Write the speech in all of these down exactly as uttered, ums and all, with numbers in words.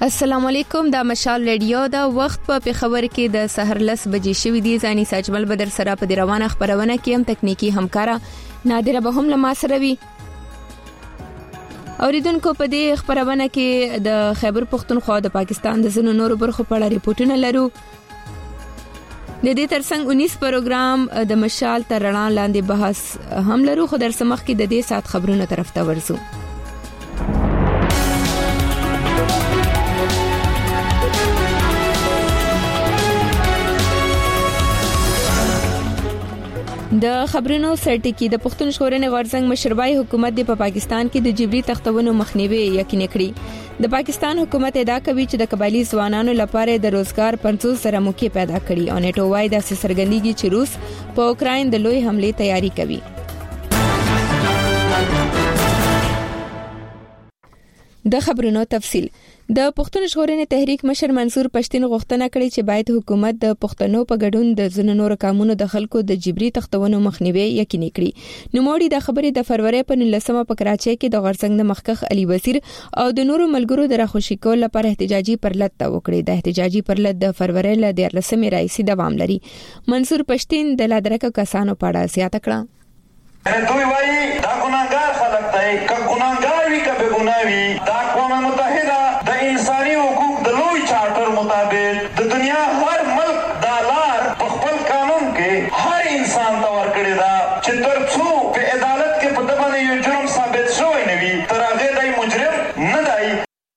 السلام علیکم، دا مشال ریډیو دا وخت په پیښور کې د سحر لس بجې شوې دي. ځاني ساجمل بدر سره په روانه خبرونه کې هم تکنیکی همکارا نادره به هم لما سره وي. اوریدونکو په دې خبرونه کې د خیبر پختونخوا د پاکستان د زنو نورو برخو په اړه ریپورتونه لرو. د دې ترڅنګ انیس پروګرام د مشال تر رڼا لاندې بحث هم لرو، خو در سمخ کې د دې سات خبرونه طرف ته ورسو. د خبرونو سرټکی د پښتون ژغورنې غورځنګ مشربای حکومت د په پاکستان کې د جبري تختونو مخنیوي یقیني کړی. د پاکستان حکومت ادعا کوي چې د قبایلی ځوانانو لپاره د روزګار پنځوس زره موقع پیدا کړي او نیټو وايي د سرګندګي چې روس په اوکراین د لوی حمله تیاری کوي. د خبرونو تفصیل. د پښتون ژغورنې تحریک مشر منصور پښتين غوښتنه کړې چې باید حکومت د پښتنو په ګډون د زنو نور قانونو د خلکو د جبري تختونو مخنیوي یقیني کړي. نو موړي د خبرې د فروری په نولسمه په کراچۍ کې د غورځنګ د مخکخ علي وزیر او د نورو ملګرو د راخوشي کول لپاره احتجاجي پرلط وکړي. د احتجاجي پرلط د فروری ل دیارلسمه رئیسي دوام لري. منصور پښتين د لادرکه کسانو په اړه زیاته کړه. دوی وایي دا ګناګار خلک دی، که ګناګار وي که بې ګناه وي، دا اقوام متحده د انساني حقوق د لوی چارټر مطابق د دنیا هر ملک دا لار په خپل قانون کې هر انسان ته ورکړې ده چې تر څو په عدالت کې په ده باندې یو جرم ثابت شوی نه وي تر هغې دی مجرم نه دی.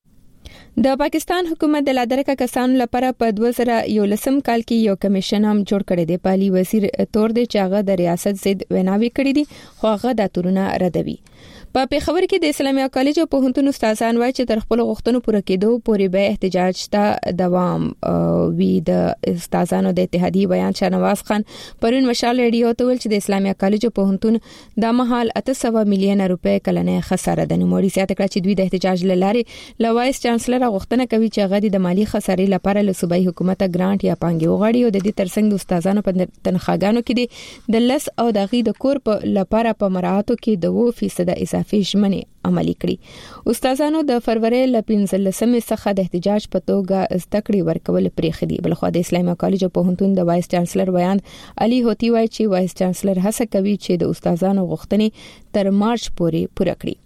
د پاکستان حکومت د لادرکه کسانو لپاره په دوه زره یولسم کال کې یو کمیشن هم جوړ کړی دی. پالي وزیر تور دی چې هغه د ریاست ضد ویناوي کړې دي، خو هغه د تورونه ردوي. په پیښور کې د اسلامي کالج او پوهنتون استادان وایي چې تر خپل غوښتنو پوره کېدو پورې به احتجاج ته دوام وي. د استادانو د اتحادیې بیان شاهنواز خان پرون مشال ریډیو ته ویل چې د اسلامي کالج او پوهنتون د مهال اته سوه میلیون روپۍ کلنه خساره ده. نو موري سیاته کړ چې دوی د احتجاج لاره لوایس چانسلر غوښتنه کوي چې هغه د مالی خسارې لپاره له صوبایي حکومت ګرانټ یا پانګې وغواړي او د دې ترڅنګ د استادانو په تنخواګانو کې د لس او د غي د کور په لپاره په مراحتو کې د دوه فیصد اضافه ژمنې عملي کړي. استادانو د فروری ل پنځلسمې څخه د احتجاج په توګه زده کړې ورکول پرېښې دي. بلخو د اسلامي کالج او پوهنتون د وایس چانسلر بیان علي هوتی وایي چې وایس چانسلر هڅه کوي چې د استادانو غوښتنې تر مارچ پورې پوره کړي.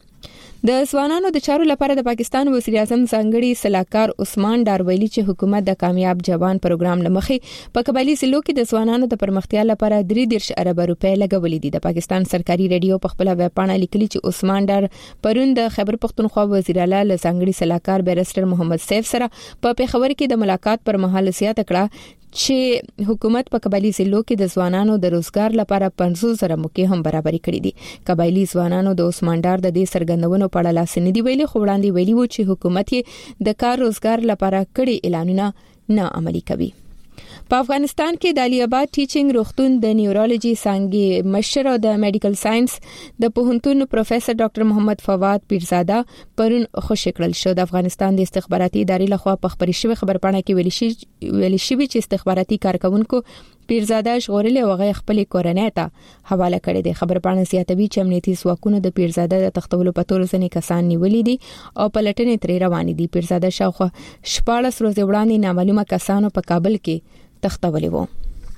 د ځوانانو د چارو لپاره د پاکستان وزیر اعظم ځانګړي صلاحکار عثمان ډار ویلي چې حکومت د کامیاب جوان پروګرام لمخې په قبایلی ضلعو کې د ځوانانو د پرمختیا لپاره درې دېرش ارب روپۍ لګولې دي. د پاکستان سرکاري ریډیو په خپل ویب پاڼه لیکلي چې عثمان ډار پرون د خیبر پختونخوا وزیر اعلی له ځانګړي صلاحکار بیرسټر محمد سیف سره په پیښور کې د ملاقات پر مهال سیاته کړه چې حکومت په قبایلی ضلعو کې د ځوانانو د روزګار لپاره پنځوس زره موقع هم برابرې کړې دي. قبایلی ځوانانو د عثمان ډار د دې سرګندونو په اړه لاس نه دی ویلي، خو وړاندې ویلي وو چې حکومت یې د کار روزګار لپاره کړي اعلانونه نه عملي کوي. په افغانستان کې د علي آباد ټیچینګ روغتون د نیورولوژي څانګې مشر او د میډیکل ساينس د پوهنتون پروفیسور ډاکټر محمد فواد پیرزاده پرون خوشی کړل شو. د افغانستان د استخباراتي ادارې لخوا په خبري شوی خبرپاڼه کې ویل شي ویل شي چې استخباراتي کارکونکو پیرزاده ژغورلې او هغه خپل کورنۍ ته حواله کړې ده. خبرپاڼه زیاتوي چې امنیتي ځواکونو د پیرزاده د تختولو په تور ځنې کسان نیولې دي او په لټنې ترې روان دي. پیرزاده شاوخوا شپاړس ورځې وړاندې نامعلومه کسانو په کابل کې تختولې وو.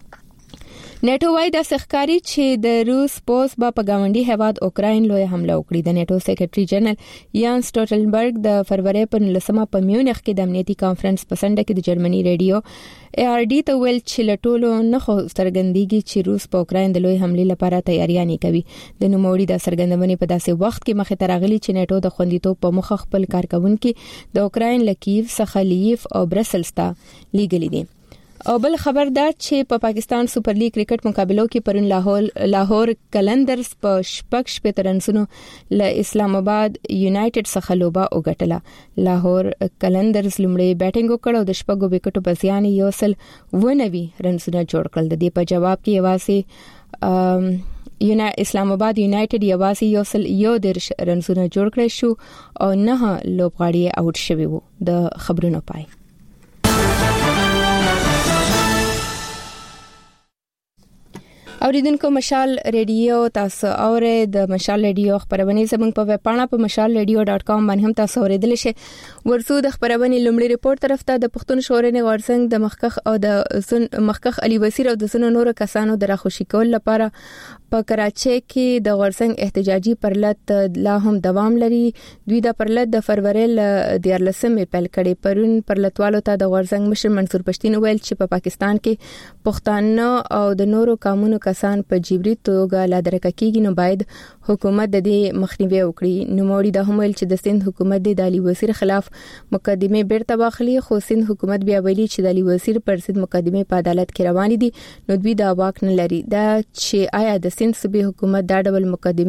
نیټو وايي د سخکاری چې د روس پوز با په گاونډي هواد اوکراین لوی حمله وکړي. د نیټو سیکریټري جنرال یان سټولټنبرګ د فروری په نولسمه په میونخ کې د امنیتي کانفرنس په سنډه کې د جرمني ریډیو ای آر ډي ته ویل چې لټولو نه خو سرګندګي چې روس په اوکراین د لوی حمله لپاره تیاریانې کوي. د نوموړي د سرګندونې په داسې وخت کې مخه ترغلي چې نیټو د خوندیتوب په مخ خپل کارکونکو د اوکراین لکیف څخه لیف او برسلز ته لیږلي دي. او بل خبر دا چې په پا پاکستان سپر لیګ کرکټ مقابلو کې پرون لاهور لاهور کلندرز په شپږ شپږ رنسونو له اسلام آباد یونایټډ څخه لوبه وګټله. لاهور کلندرز لومړی بیټینګ وکړ او د شپږو وکټو په زیان یو سل ونوي رنسونه جوړ کړل. د دې په جواب کې یوازې یونا اسلام آباد یونایټډ یوازې یو سل یو درش رنسونه جوړ کړی شو او نه لوبغاړي اوټ شوی وو. د خبرونو پای. اوریدونکو مشال ریډیو تاسو اوره د مشال ریډیو خبرونه زموږ په ویب پاڼه په مشال ریډیو ډاټ کام باندې هم تاسو اوریدل شئ. ورسو د خبرونه لومړی ریپورت طرف ته د پښتون شورای غورځنګ د مخکخ او د سن مخکخ علي وزیر او د سن نور کسانو د راخوشي کول لپاره په کراچۍ کې د غورځنګ احتجاجي پرلط لا هم دوام لري. دوی د پرلط د فروری ل دیارلسمې پیل کړي. پرون پرلطوالو ته د غورځنګ مشر منصور پښتين ویل چې په پاکستان کې پښتانه او د نورو قومونو کسان په جبري توګه لا درکه کیږي، نو باید حکومت د دې مخنیوي وکړي. نو موري د همول چې د سند حکومت د علي وزیر خلاف مقدمه بیرته واخلي، خو سند حکومت بیا ویلي چې د علي وزیر پر ضد مقدمه په عدالت کې روان دي، نو دوی دا واک نه لري. دا چې آیا د سند صوبې حکومت دا ډول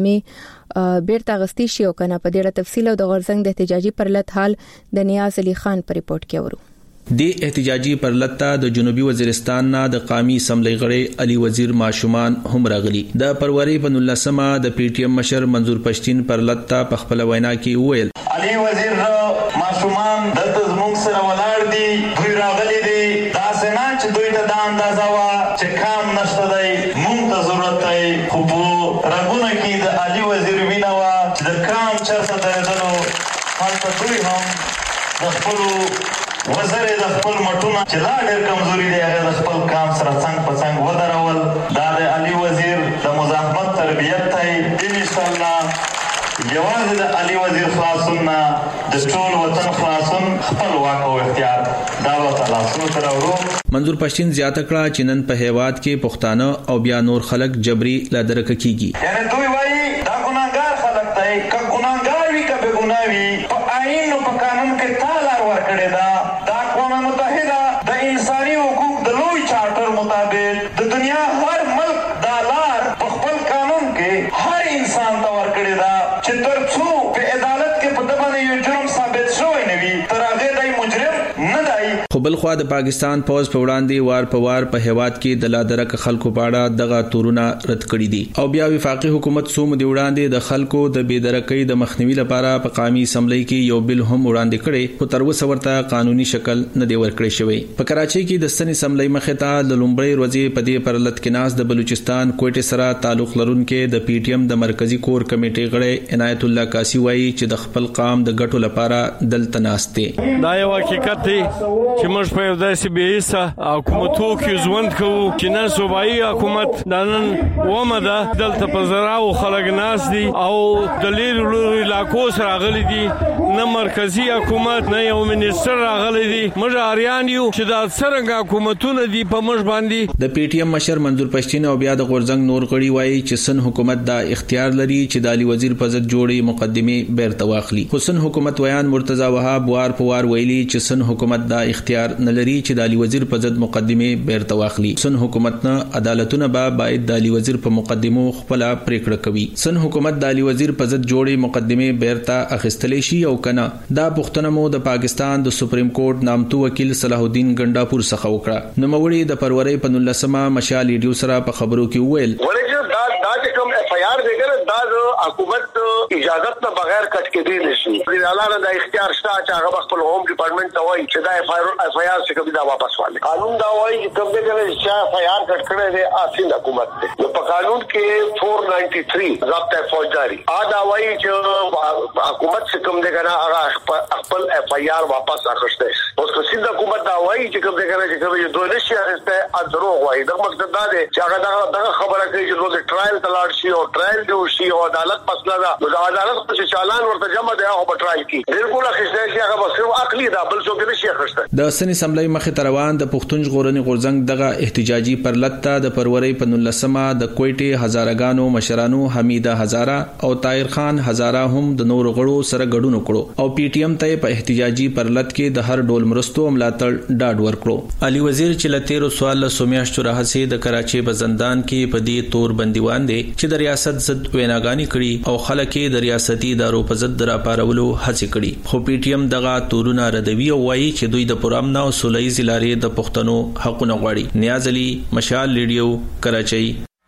مقدمه بیرته غستی شي او کنه، په ډیره تفصیل او د غورځنګ د احتجاجي پرلط حال د نیاز علي خان په ریپورت کې ورو. د احتجاجي پرلط ته د جنوبي وزیرستان نه د قومي اسمبلی غړي علي وزیر ماشومان هم راغلي. د پروري په نولسمه د پی ټی ایم مشر منظور پښتين پرلط ته په خپل وینا کې وویل علي وزیر ماشومان د زموږ سره ولاړ دي، دوی راغلي دي، دا سنا چې دوی ته دا اندازه وا چې کام نشته دی، موږ ته ضرورت دی، خو په رګونه کې د علي وزیر وینا وا چې د کام چرته درېدلو هلته دوی هم د خپلو وزر د خپل مټونه چې لا ډېر کمزوري دی هغه د خپل کام سره څنګ په څنګ ودرول. دا د علي وزیر د مزاحمت تربیت دی. ان شاء الله یوازې د علي وزیر خلاصون نه د ټول وطن خلاصون خپل واک او اختیار دا الله تعالی سره ورو. منظور پښتين زیاته کړه چې نن په هیواد کې پښتانه او بیا نور خلک جبري لا درکه کیږي. یعنی دوی وایي دا ګناګار خلک دی، که ګناګار وي که بې ګناه وي، په آئین او په قانون کې تا لار ورکړې ده. دا اقوام متحده د انساني حقوق د لوی چارټر مطابق د دنیا هر ملک دا لار په خپل قانون کې هر انسان ته ورکړې ده چې تر څو په عدالت کې په دغه یو جرم ثابت شوی نه وي تر هغه دی مجرم نه دی. خو بل خو د پاکستان پوز په وړاندې وار په وار په هیواد کې د لادرک خلکو پاړه دغه تورونه رد کړی دي او بیا وفاقي حکومت سوم دی وړاندې د خلکو د بيدرکۍ د مخنیوي لپاره په قومي اسمبلی کې یو بل هم وړاندې کړي، خو تر اوسه ورته قانوني شکل نه دی ورکړی شوی. په کراچۍ کې د سن اسمبلی مخې ته د لومړی ورځې په دې پرلط کې ناس د بلوچستان کوټه سره تعلق لرونکو د پی ټی ایم د مرکزی کور کمیټې غړي عنایت الله کاسی وایي چې د خپل قام د ګټو لپاره دلته ناشته. دا یو حقیقت دی چې موږ په داسې بیسه حکومتو کې ژوند کوو چې نن صوبایي حکومت د نن ومه ده دلته په زراو خلک ناس دي او د لیرو لیرو علاقو سره راغلي دي، نه مرکزی حکومت نه یو منیسټر راغلی دی. موږ اریان یو چې دا څنګه حکومتونه دي په موږ باندې. د پی ټی ایم مشر منظور پښتين او بیا د غورځنګ نور غړي وایي چې سن حکومت دا اختیار لري چې د علي وزیر په ضد جوړي مقدمه بیرته واخلي. حسن حکومت ویان مرتضی وهاب وار په وار ویلي چې سن حکومت دا اختیار نه لري چې د علي وزیر په ضد مقدمه بیرته واخلي. سن حکومت نه عدالتونه به باید د علي وزیر په مقدمو خپل پریکړه کوي. سن حکومت د علي وزیر په ضد جوړي مقدمه بیرته اخیستلې شي او کنه. دا پښتنه مو د پاکستان د سپریم کورټ نامتو وکیل صلاح الدین ګنڈاپور څخه وکړه. نو موري د پروري په نولسمه مشال ریډیو سره په خبرو کې وویل دا دا چې کوم اف آی آر دیګره دا د حکومت اجازه نه بغیر کټ کې دی نشي. د اعلان د اختیار شته چې هغه خپل ہوم ډپارټمنټ ته وایي چې دا اف آی آر څخه دا واپس والی. قانون دا وایي چې کوم دیګره چې اف آی آر کټ کړي دی اصل حکومت دی. نو په قانون کې چار نو تین ضابطه فوجداري ا دا وایي چې حکومت څخه کوم دیګره هغه خپل اف آی آر واپس اخیسته. اوس که سیند حکومت دا وایي چې کوم دیګره چې کوم دوه نشي اخیسته ادرو وایي. دا مقصد دا دی چې هغه دا خبره کوي چې د ټرایل تلاړ شي او ټرایل دی شي او عدالت مسله ده. نو د عدالت په چالان ورته جمع دی او په ټرایل کې بالکل اخیسته شي هغه بس عقلي دا بل څه کې نشي اخیسته. د سن اسمبلی مخې تروان د پښتون ژغورنې غورځنګ دغه احتجاجي پرلط ته د پروري په نولسمه د کوټې هزارګانو مشرانو حمیده هزاره او طاهر خان هزاره هم د نور غړو سره ګډون وکړو او پی ټی ایم ته په احتجاجي پرلط کې د هر ډول مرستو ملاتړ ډاډ ورکړو. علي وزیر چې لتیرو سوال سومیاشتو راهسي د کراچۍ بزندان کې په دې تور بندیوان دي چې د ریاست ضد ویناګانی کړي او خلک د ریاستي ادارو په ضد را پارولو هڅه کړي. خو پی ټی ایم دغه تورونه ردوي او وایي چې دوی د پرامن او سولهییز لارې د پښتنو حقونه غواړي. نیاز علي، مشال ریډیو، کراچۍ.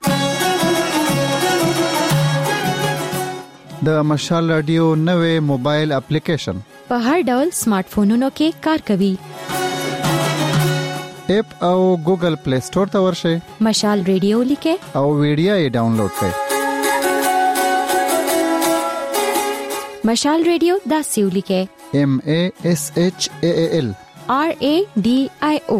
د مشال رادیو نوې موبایل اپلیکیشن په هر ډول سمارټ فونونو کې کار کوي. اپ او ګوګل پلی سٹور ته ورشئ. مشال ریډیو لیکه او ویډیو یې ډاونلوډ کړئ. مشال ریډیو دا سیو لیکه M A S H A A L R A D I O.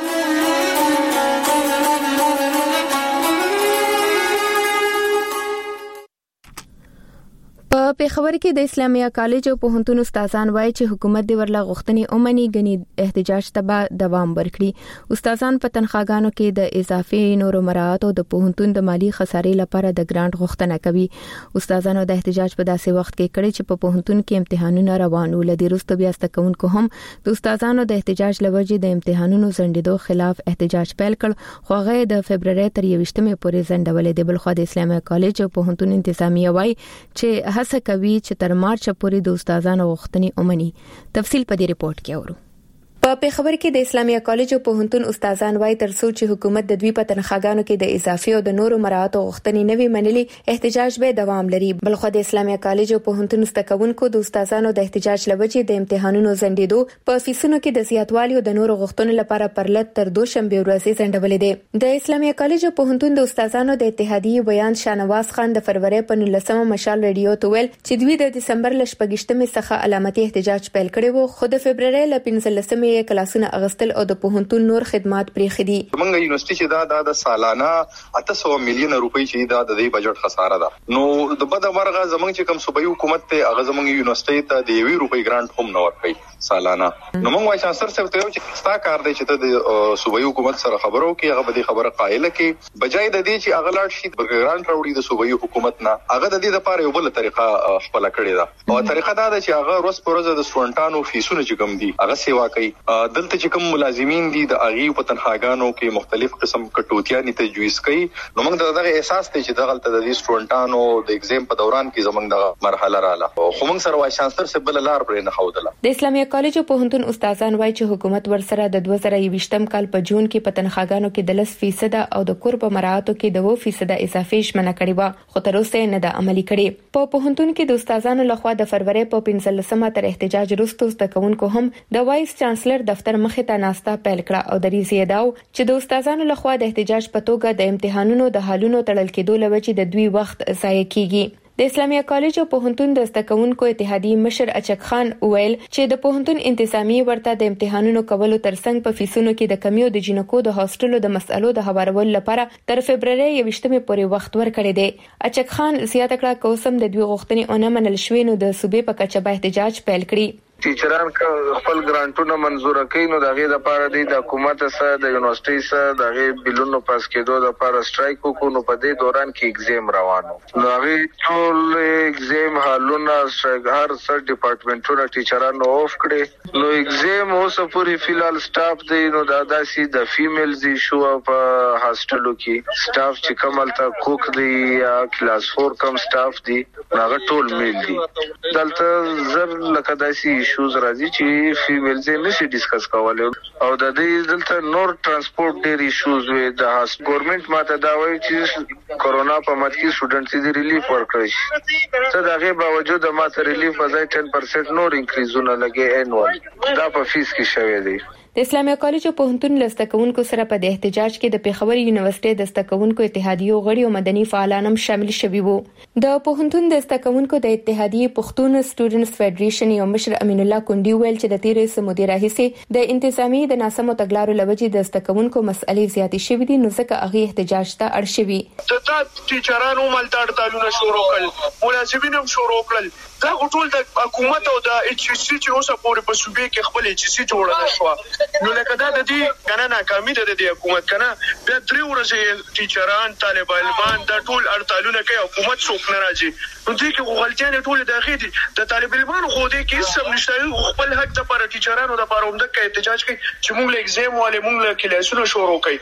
په پیښور کې د اسلامیه کالج او پوهنتون استادان وایي چې حکومت د ورلا غوښتنې اومني غني احتجاج ته دوام ورکړي. استادان په تنخواګانو کې د اضافي نورو مراعات او د پوهنتون د مالی خسارې لپاره د ګرانټ غوښتنه کوي. استادانو د احتجاج په داسې وخت کې کړي چې په پوهنتون کې امتحانونه روان ول. د روسته بیا ستکونکو هم د استادانو د احتجاج لوجې د امتحانونو ځنډېدو خلاف احتجاج پیل کړ، خو هغه د فبرवरी تر یوشتمې پورې ځنډولې. د بلخو د اسلامیه کالج او پوهنتون انتظامیه وایي چې هڅه کوي چې تر مارچ پورې د استادانو غوښتنې اومني. تفصیل په دې ریپورت کې اورو. په پیښور کې د اسلامیه کالج او پوهنتون استادان وایي تر څو چې حکومت د دوی په تنخواګانو کې د اضافي او د نورو مراعات غوښتنې نوي منلي، احتجاج به دوام لري. بلخو د اسلامیه کالج او پوهنتون استادانو د استادانو د احتجاج لوجې د امتحانونو ځنډېدو په فیسونو کې د زیاتوالي او د نورو غوښتنو لپاره پرلط تر دوشنبه ورځې ځنډولې دي. د اسلامیه کالج او پوهنتون د استادانو د اتحادیې بیان شانواز خان د فروری په نولسمه مشال ریډیو ته ویل چې دوی د دسمبر لشپږشتمې څخه علامتي احتجاج پیل کړی وو، خو د فبرवरी ل پنځلسمې کلاسونه اغستل او د پوهنتون نور خدمات پرې خدي. موږ یونیورسيټي چې دا د سالانه اته سوه میلیون روپۍ چې دا د دې بجټ خساره ده. نو د بده مرغه زمونږ چې کوم صوبایي حکومت ته هغه زمونږ یونیورسيټي ته د یوې روپۍ ګرانټ هم نه ورکړي سالانه. نو موږ وایي چې سر څه ته چې ستا کار دی چې ته د صوبایي حکومت سره خبرو کې هغه به دې خبره قائل کې بجای د دې چې هغه لاړ شي ګرانټ راوړي د صوبایي حکومت نه، هغه د دې لپاره یو بل طریقه خپل کړی ده. او طریقه دا ده چې هغه روز پروز د سټوډنټانو فیسونه چې کوم دي هغه سیوا کوي. دلته چې کوم ملازمین دي د اغي په تنخواګانو کې مختلف قسم کټوتیانې تجویز کوي. نو موږ دغه احساس ته چې دغه د دې سټوډنټانو د ایگزام په دوران کې زمونږ د مرحله رااله خو موږ سره وای شانسر سره بل لار پرې نه خوده. د اسلامیه کالج او پوهنتون استادان وایي چې حکومت ورسره د دوه زره یوویشتم کال په جون کې په تنخواګانو کې د لس فیصد او د کور په مراعاتو کې د اووه فیصد اضافي ژمنه کړې و، خو تر اوسه نه د عملي کړې. په پوهنتون کې د استادانو لخوا د فروری په پنځلسمه تر احتجاج وروسته استادانو هم د وایس چانسلر دفتر مخې ته ناستا پیل کړه او د ریزې داو چې د استادانو لخوا د احتجاج په توګه د امتحانونو د حالونو تړل کېدو لوجې د دوی وخت ضایع کیږي. د اسلامیه کالج او پوهنتون د استادانو اتحادیې مشر اچک خان ویل چې د پوهنتون انتظامی ورته د امتحانونو کولو ترڅنګ په فیسونو کې د کمیو د جنکو د هاستلو د مسالو د هوارولو لپاره تر فبرवरी یوویشتمې پورې وخت ورکړی دی. اچک خان زیاته کړه کوسم د دوی غوښتنې اونې منل شوې نو د صوبې په کچه به احتجاج پیل کړي. ټیچران خپل ګرانټونه منزور کړي نو دغه لپاره د حکومت سره د یونیورسيټي سره دغه بلونو پاس کېدو لپاره سټرایک وکړو. نو په دې دوران کې ایگزام روانو نو هغه ټول ایگزام حالونه هر سر ډپارټمنټونو ټیچرانو اوف کړي. نو ایگزام اوس پوری فلال سټاف دی نو دا داسي د فیمیلز ایشو په هاستلو کې سټاف چې کوملته کوک دی یا کلاس فور کم سټاف دی هغه ټول میل دي. دلته زر لکه داسي ایشوز راځي چې فیمیلز یې نشي ډیسکس کولای او د دې دلته نور ترانسپورت ډېر ایشوز وي. د ګورنمنت ماته دا وایي چې کورونا په مت کې سټوډنټس دې ریلیف ورکړي څه دغه باوجود ماته ریلیف وځي ټن پرسنټ نور انکریزونه لګي انوال دا په فیس کې شوی دی. د اسلامیه کالج او پوهنتون لستکونکو سره په د احتجاج کې د پیښور یونیورسيټي د استکونکو اتحادیو غړي او مدني فعالان هم شامل شوي وو. د پوهنتون د استکونکو د اتحادیې پښتون سټوډنټس فدریشن یو مشر امین الله کندي ویل چې د تیرې سمودي راهیسي د انتظامی د ناسمو تګلارو لوجې د استکونکو مسلې زیاتې شوې دي نو ځکه هغه احتجاج ته اړ شوي. د ټیچرانو ملاتړ تالونه شروع کړل، ملازمین هم شروع کړل. دا ټول د حکومت او د ایچ سی چې اوسه پورې په صوبې کې خپل ایچ سی جوړه نشو. نو لکه دا د دې کنه ناکامي ده د حکومت کنه بیا درې ورځې ټیچران طالب علمان دا ټول اړتالونه کوي حکومت څوک نه راځي. نو دې کې غلطیان ټول داخلي دي د طالب علمانو خو دې کې سم نشته خپل حق د پر ټیچرانو د پر اومده کې احتجاج کوي چې موږ له ایگزام والے موږ له کلاسونو شروع کوي.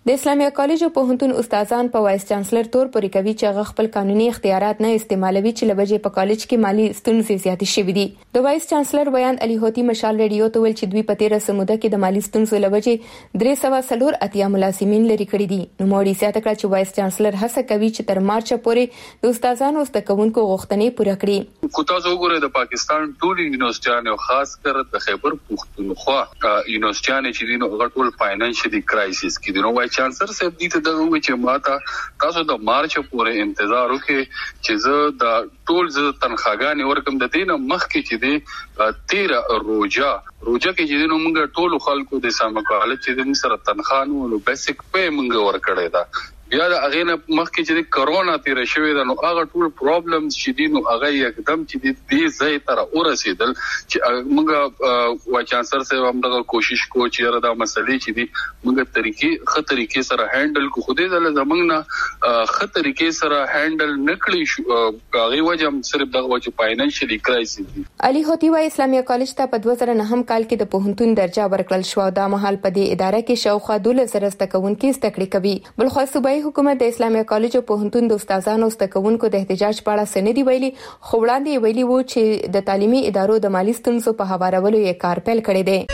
د اسلامي کالج او پوهنتون استادان په وایس چانسلر تور پورې کوي چې هغه خپل قانوني اختیارات نه استعمالوي چې لوجه په کالج کې مالی ستونزې زیاتې شوې دي. د وایس چانسلر بیان علي هوتی مشال ریډیو ته ویل چې دوی په تیر سموده کې د مالی ستونزو لوجه درې سوه څلور اتیا ملازمین لري کړی دي. نو موري سیاته کړ چې وایس چانسلر هڅه کوي چې تر مارچ پورې د استادانو ستکونکو غوښتنې پوره کړي. کو تاسو وګورئ د پاکستان ټول یونیورسيټانو خاص کر د خیبر پختونخوا یونیورسيټانو چې دینو غټول فاینانشلی کرایسس کې دینو وای چانسلر صاحب دې ته دغه چې ماته تاسو د مارچ پورې انتظار وکړئ چې زه د ټول ز تنخواګانې ورکم د دینه مخ کې چې د تیرا روجا روجا کې چې دینو موږ ټول خلکو د اسلامي کالج چې د سره تنخوانو نو بیسیک پی موږ ورکړی دا بیا د اغه نه مخکې چې کرونا تیر شوی دا نو هغه ټول پرابلمز چې دي نو هغه یکدم چې دې ځای تر ورسېدل چې موږ وا چانسلر صاحب هم دغه کوشش کو چې دا مسلې چې دي موږ طریقې خه طریقې سره هندل کو خوده دل زمنګ نه خه طریقې سره هندل نکړي شو هغه وجه صرف دغه وجه فاینانشلی کرایسس دي. علي هوتی وای اسلامي کالج ته په دوه زره نه هم کال کې د پوهنتون درجه ورکړل شو دا مهال په دې اداره کې شاوخوا دولس زره تکونکي ستکړي کوي. بل خو صوبایي حکومت د اسلامي کالج او پوهنتون د استادانو ستکونکو د احتجاج په اړه سندې ویلي خو وړاندې ویلي وو چې د تعلیمي ادارو د مالی ستونزو په هوارولو یې کار پیل کړی دی.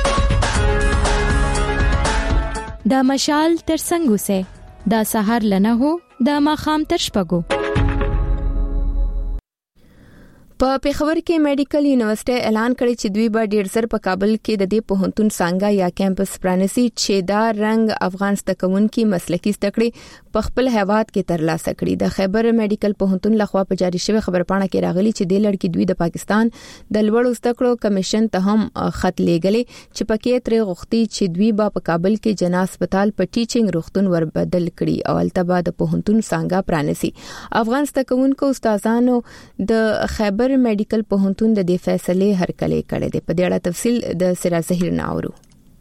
دا مشال تر څنګه سه دا سحر لنه هو دا ماخام تر شپګو. په پیښور کې میډیکل یونیورسيټي اعلان کړی چې دوی به ډیر زر په کابل کې د دې پوهنتون څنګه یا کیمپس پرانسي چې دا رنګ افغان ستکونکو مسلکي ستکړي په خپل هیواد کې ترلاسه کړي. د خیبر میډیکل پوهنتون لخوا په جاری شوی خبرپاڼه کې راغلي چې د لړکی دوی د پاکستان د لوړو ستکړو کمیشن ته هم خط لیږلی چې پکې تر غوښتي چې دوی به په کابل کې جنا هسپتال په ټیچینګ روغتون ور بدل کړي او التبا د پوهنتون څنګه پرانسي. افغان ستکونکو استادانو د خیبر میډیکل پوهنتون د دې فیصله هرکلی کړی دی. په دې اړه تفصیل د سرا زهیر ناورو.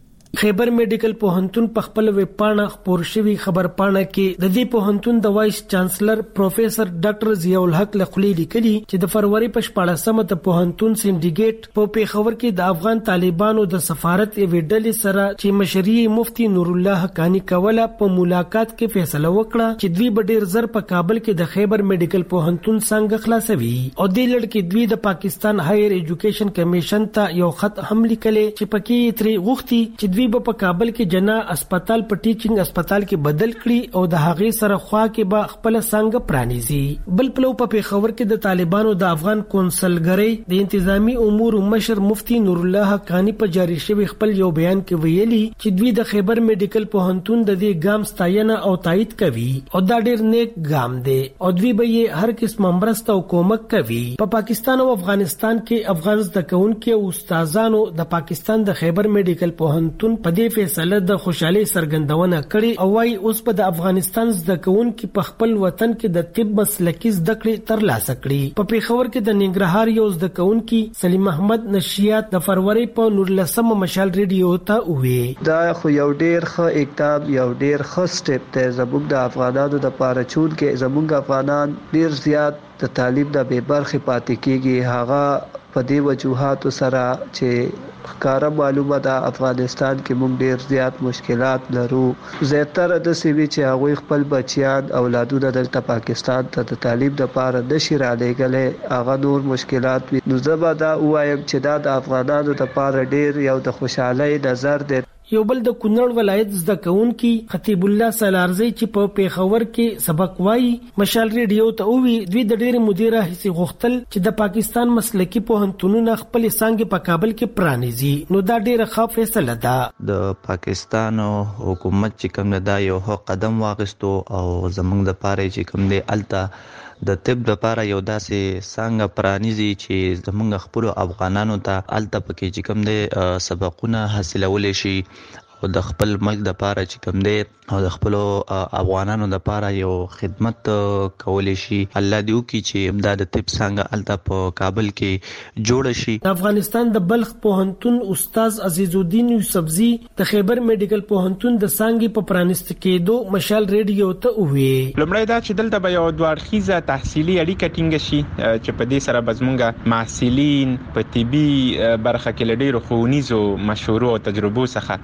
خیبر میډیکل پوهنتون په خپل ویب پاڼه خبر شوی خبرپاڼه کې د دې پوهنتون د وایس چانسلر پروفیسور ډاکټر ضیاء الحق لخلی لیکلي چې د فروری په شپاړسمه د پوهنتون سندیګیټ په پیښور کې د افغان طالبانو د سفارت ایویډل سره چې مشري مفتی نور الله حقانی کوله په ملاقات کې فیصله وکړه چې دوی به ډیر زر په کابل کې د خیبر میډیکل پوهنتون څنګه خلاصوي او د لړکی دوی د پاکستان هایر ایجوکیشن کمیشن ته یو خط هم لیکلی چې پکې تری غوښتي چې دوی په کابل کې جنا هسپتال په ټیچینګ هسپتال کې بدل کړي او د هغې سره خوا کې به خپل څنګه پرانیزي. بل پلو په پیښور کې د طالبانو د افغان کونسلګری د انتظامی امور مشر مفتی نور الله حقانی په جاری شوی خپل یو بیان کې ویلي چې دوی د خیبر میډیکل پوهنتون د دې ګام ستاینه او تایید کوي او دا ډیر نیک ګام دی او دوی به یې هر قسم مرسته او کومک کوي. په پاکستان او افغانستان کې افغان زدهکونکو او استادانو د پاکستان د خیبر میډیکل پوهنتون په دې فیصله د خوشحالي سرګندونه کړي او وايي اوس په د افغانستان زدهکونکو په خپل وطن کې د طب مسلکي زده کړې ترلاسه کړي. په پیښور کې د ننګرهار یو زدهکونکو سلیم احمد نشیات د فروری په نورلسمه مشال ریډیو ته وې دا خو یو ډیر ښه اقدام یو ډیر ښه سټپ دی زموږ د افغانانو د پاره چون کې زموږ افغانان ډیر زیات د تعلیم د به برخه پاتې کیږي. هغه په دې وجوهاتو سره چې ښکارا معلومه ده افغانستان کې موږ ډیر زیات مشکلات لرو. زیاتره د سیوی چې هغه خپل بچیان اولادونه دلته پاکستان ته د تعلیم لپاره نشي را لېږلې هغه نور مشکلات وي. نو زه به دا وایم چې دا د افغانانو لپاره ډیر یو د خوشحالۍ نظر دی. یو بل د کونړ ولایت زدهکونکو خطیب الله سالارزی چې په پیښور کې سبق وایي مشال ریډیو ته وی دوی د ډېر مدیره هڅې غوښتل چې د پاکستان مسلکي پوهنتونونه خپل څنګه په کابل کې پرانیزي. نو دا ډېره ښه فیصله ده. د پاکستان حکومت چې کوم دا یو قدم واغستو او زمونږ د پاره چې کوم دی الته د طب لپاره یو داسې څنګه پرانیزي چې زمونږ خپل افغانانو ته الته پکې چې کوم دی سبقونه حاصلول شي او د خپل ملک د پاره چې کوم دی او د خپل افغانانو د پاره یو خدمت کول شي. الله دې وکړي چې دا د طب څنګه الته په کابل کې جوړ شي. د افغانستان د بلخ پوهنتون استاد عزیز الدین یوسفزی د خیبر میډیکل پوهنتون د څنګه په پرانست کېدو مشال ریډیو ته وې لمړی دا چې دلته به یو دوړخیزه تحصیلي اړیکه ټینګ شي چې په دې سره بزمونږه محصلین په طبي برخه کې لډیرو ښوونیزو مشورو او تجربو څخه برخه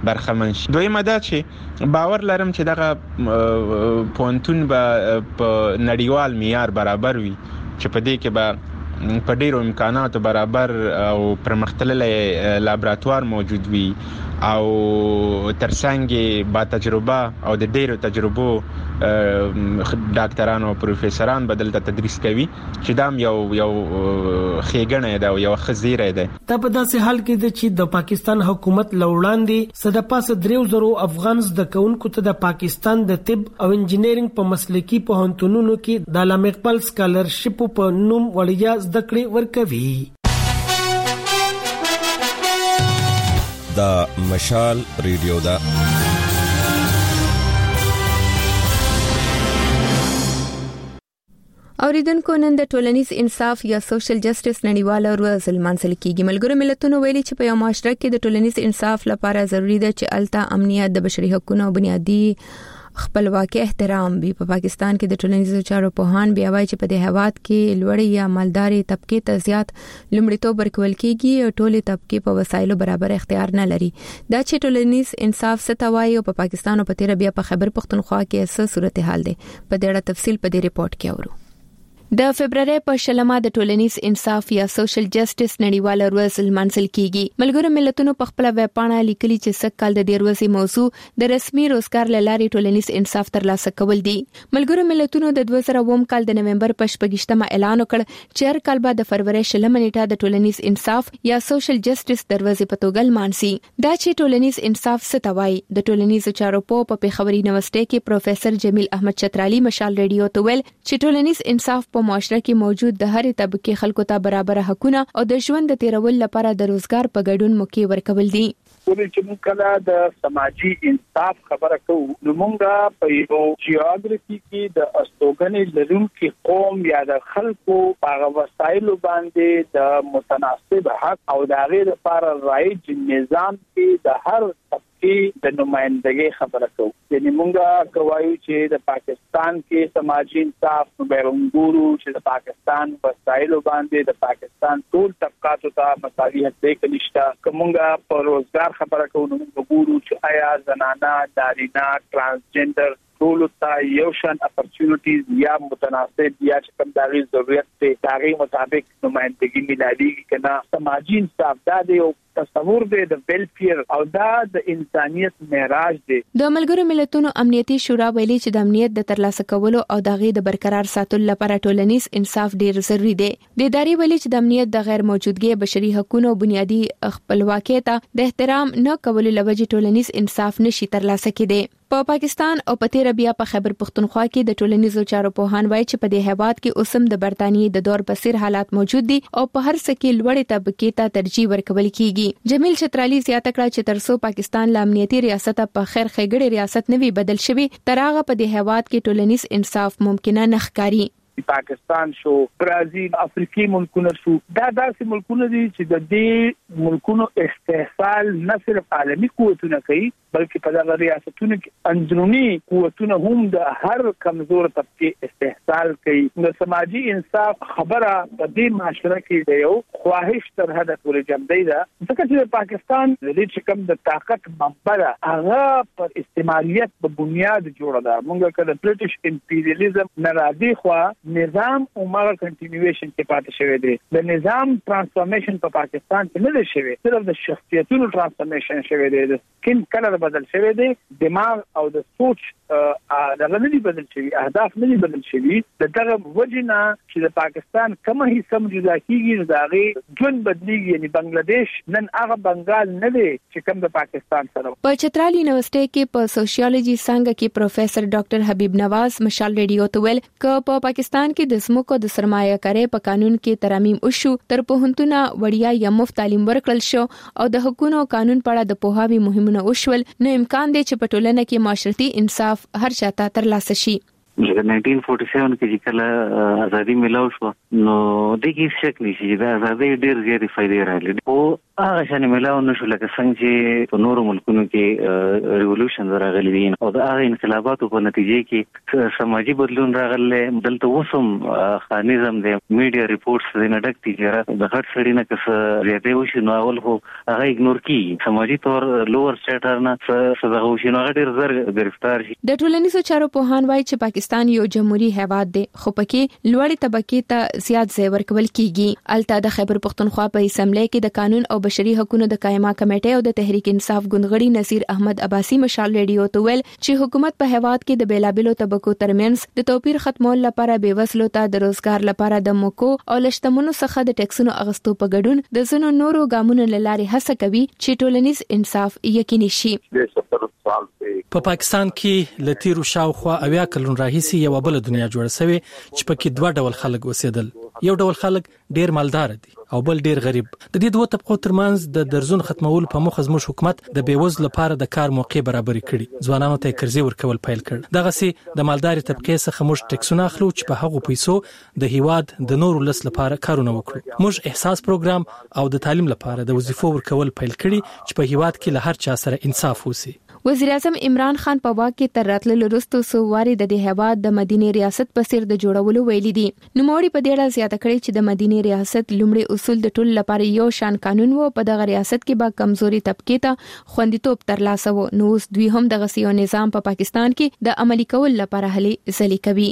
ستونزمن شي. دویمه دا چې باور لرم چې دغه پونتون به په نړیوال معیار برابر وي چې په دې کې به په ډیرو امکاناتو برابر او پرمختللي لابراتوار موجود وي او ترڅنګ با تجربه او د ډیرو تجربو ډاکټرانو او پروفیسوران بدل ته تدریس کوي چې دا یو یو خېګنه ده او یو خزیره ده. ته په داسې حال کې د چې د پاکستان حکومت لوړاندې صد پاس دریو زرو افغان زده کوونکو ته د پاکستان د طب او انجینرینګ په مسلکي پوهنتونونو کې د علامه اقبال سکالرشپ په نوم وړیا زده کړې ورکوي. دا مشال ریډیو دا اوریدونکو نن د ټولنیز انصاف یا سوشل جسټس نړیواله ورځ لمانځل کیږي. ملګرو ملتونو ویلي چې په یو معاشره کې د ټولنیز انصاف لپاره ضروری ده چې الته امنیت، د بشري حقوقو او بنیادی خپلواکي احترام وي. په پاکستان کې د ټولنیزو چارو پوهان بیا وایي چې په دې هواد کې لوړې یا مالداري طبقه ته زیات لومړیتوب ورکول کیږي او ټولې طبقه په وسایلو برابر اختیار نه لري. دا چې ټولنیز انصاف څه ته وایي او په پاکستان او په تیر بیا په خیبر پختونخوا کې څه صورتحال ده، په دې اړه تفصیل په دې ریپورت کې اورو. د فبرवरी په شلمه د ټولنیز انصاف یا سوشل جسټس نړیواله ورځ لمانځل کیږي. ملګرو ملتونو په خپل ویب پاڼه لیکلي چې سږ کال د دې ورځې موضوع د رسمي روزګار لارې ټولنیز انصاف ترلاسه کول دي. ملګرو ملتونو د دوه زره اووه کال د نومبر په شپږشتمه اعلان وکړ چې هر کال به د فبرवरी شلمه نیټه د ټولنیز انصاف یا سوشل جسټس دروازې په توګه لمانځي. دا چې ټولنیز انصاف څه ته وایي، د ټولنیزو چارو په پیښور یونیورسيټي کې پروفیسور جمیل احمد چترالي مشال ریډیو ته ویل چې ټولنیز انصاف په معاشره کې موجود د هرې طبقه خلکو ته برابر حقوقونه او د ژوند د تیرول لپاره د روزګار په ګډون موقع ورکول دي. ولې چې موږ کله د سماجی انصاف خبره کوو نو موږ په یو جیوګرافي کې د استوګنې لرونکو قوم یا د خلکو په وسایلو باندې د متناسب حق او د غیر لپاره رایج نظام کې د هر د نمائندګۍ خبره کوو. یعنی موږ کوایو چې د پاکستان کې سماجی انصاف بیرونګورو چې د پاکستان وسایلو باندې د پاکستان ټول طبقاتو ته مساوي حق دی کنيشته. کومه په روزګار خبره کوو نو موږ ګورو چې آیا زنانه، نارینه، ترانسجنډر ټول ته یو شان اپورچونټیز یا متناسب یا چې کوم دغه ضرورت ته دغه مطابق نمائندګي ملایي کنه. سماجی انصاف دا دی او تصور دی د ویلفیر او دا د انسانيت معراج دی. د ملګرو ملتونو امنیتي شورا ویلي چې د امنیت د ترلاسه کولو او دغه د برقرار ساتلو لپاره ټولنیز انصاف ډیر ضروری دی. د ادارې ویلي چې د امنیت د غیر موجودګي بشري حقوقو او بنیادی خپلواکي ته د احترام نه کولو لوجه ټولنیز انصاف نشي ترلاسه کېدی. په پاکستان او په تیر بیا په خیبر پختونخوا کې د ټولنیزو چارو پوهان وایي چې په دې هیواد کې اوسم د برتانیې د دور بصیر حالات موجود دي او په هر څه کې لوړې طبقه ته ترجیح ورکول کیږي. جمیل چترالی زیاته کړه چې ترڅو پاکستان له امنیتي ریاست په خیر خېګړې ریاست نوي بدل شوی ترغه په دې هیواد کې ټولنیز انصاف ممکنه نه ښکاري. پاکستان شو، برازیل، افریقي ملکونه شو، دا داسې ملکونه دي چې د دې ملکونو استحصال نه صرف عالمي قوتونه کوي بلکې په دغه ریاستونو کې اندرونی قوتونه هم د هر کمزور طبقه استحصال کوي. د سماجی انصاف خبره په دې معاشره کې د یو خواهش تر حد پورې جمدی ده ځکه چې پاکستان د دې کوم د طاقت منبع هغه پر استعماریت په بنیاد جوړه ده. موږ کله برټش امپریالیزم نه راځي خو نظام عمر کنټینیویشن کې پاتې شوی دی. د نظام ترانسفورمیشن په پاکستان کې نه دی شوی، صرف د شخصیتونو ترانسفورمیشن شوی دی. د سکین کلر بدل شوی دی، دماغ او د سوچ دغه نه دی بدل شوی، اهداف نه دی بدل شوی. دغه وجنه چې د پاکستان کومه حصہ جدا کیږي دغه ژوند بدلیږي. یعنی بنگلاديش نن هغه بنگال نه دی چې کوم د پاکستان سره. په چترال یونیورسيټي کې په سوشیولوژي څنګه کې پروفیسور ډاکټر حبیب نواز مشال ریډیو ته ویل ک په پاکستان کې د سموکو د سرمایه کاری په قانون کې ترامیم وشو، تر پوهنتونه وړیا یا مفت تعلیم ورکړل شو او د حقوقو او قانون په اړه د پوهاوی مهمونه وشول. نو امکان دی چې په ټولنه کې معاشرتي انصاف هر چاته ترلاسه شي. لکه نائنټین فورټي سیون کې چې کله ازادي ملاو شو نو د هیڅ شک نشي چې د ازادي ډېر زیاتې فائدې راغلي او هغه شان ملاو نشو لکه څنګه چې په نورو ملکونو کې ریولوشن راغلي دي او د هغه انقلاباتو په نتیجه کې سماجی بدلون راغلی دلته وسم خانیزم د میډیا ریپورتس د نډک تجارت د هر سړي نه کس زیاته وشي نو اول خو هغه اګنور کی سماجی تور لوور سټیټر نه څه وشي نو هغه ډیر زر گرفتار شي. د ټولنیزو چارو په هان وای چې پاکستان یو جمهوریت هیواد دی خو پکې لوړې طبقه ته زیات ځای ورکول کیږي. الته د خیبر پختونخوا په اسمبلی کې د قانون او بشري حقوقو د قائمه کمیټې او د تحریک انصاف ګوندغړي نصیر احمد عباسی مشال ریډیو ته ویل چې حکومت په هیواد کې د بیلابلو طبقو ترمنځ د توپیر ختمول لپاره بیوسلو ته د روزګار لپاره د موکو او لشتمنو څخه د ټیکسونو اغستو په ګډون د زنو نورو ګامونو لارې هڅه کوي چې ټولنیز انصاف یقیني شي. په پاکستان کې لتیرو شاوخوا اویا کلون راهیسي یو بل دنیا جوړه شوی چې پکې دوه ډول خلک اوسېدل. یو ډول خلک ډیر مالدار دي او بل ډیر غریب. د دې دوه طبقو ترمنځ د درزون ختمول په مخ زموږ حکومت د بیوزلو لپاره د کار موقع برابر کړي. ځوانانو ته کرزي ورکول پیل کړ. دغه سي د مالداري طبقه څخه موږ ټیکسونه اخلو چې په هغو پیسو د هیواد د نورو لس لپاره کارونه وکړو. موږ احساس پروګرام او د تعلیم لپاره د وظیفو ورکول پیل کړي چې په هیواد کې له هر چا سره انصاف وسی. وزیر اعظم عمران خان په واک کې تر راتللو وروسته سوواري د دې هیواد د مدینه ریاست په سر د جوړولو ویلي دي. نوموړي په دې اړه زیاته کړې چې د مدینه ریاست لومړی اصول د ټول لپاره یو شان قانون وو. په دغه ریاست کې به کمزوري طبقه ته خوندیتوب ترلاسه وو. نو اوس دوی هم دغه سیاسي نظام په پاکستان کې د عملي کول لپاره هلې ځلې کوي.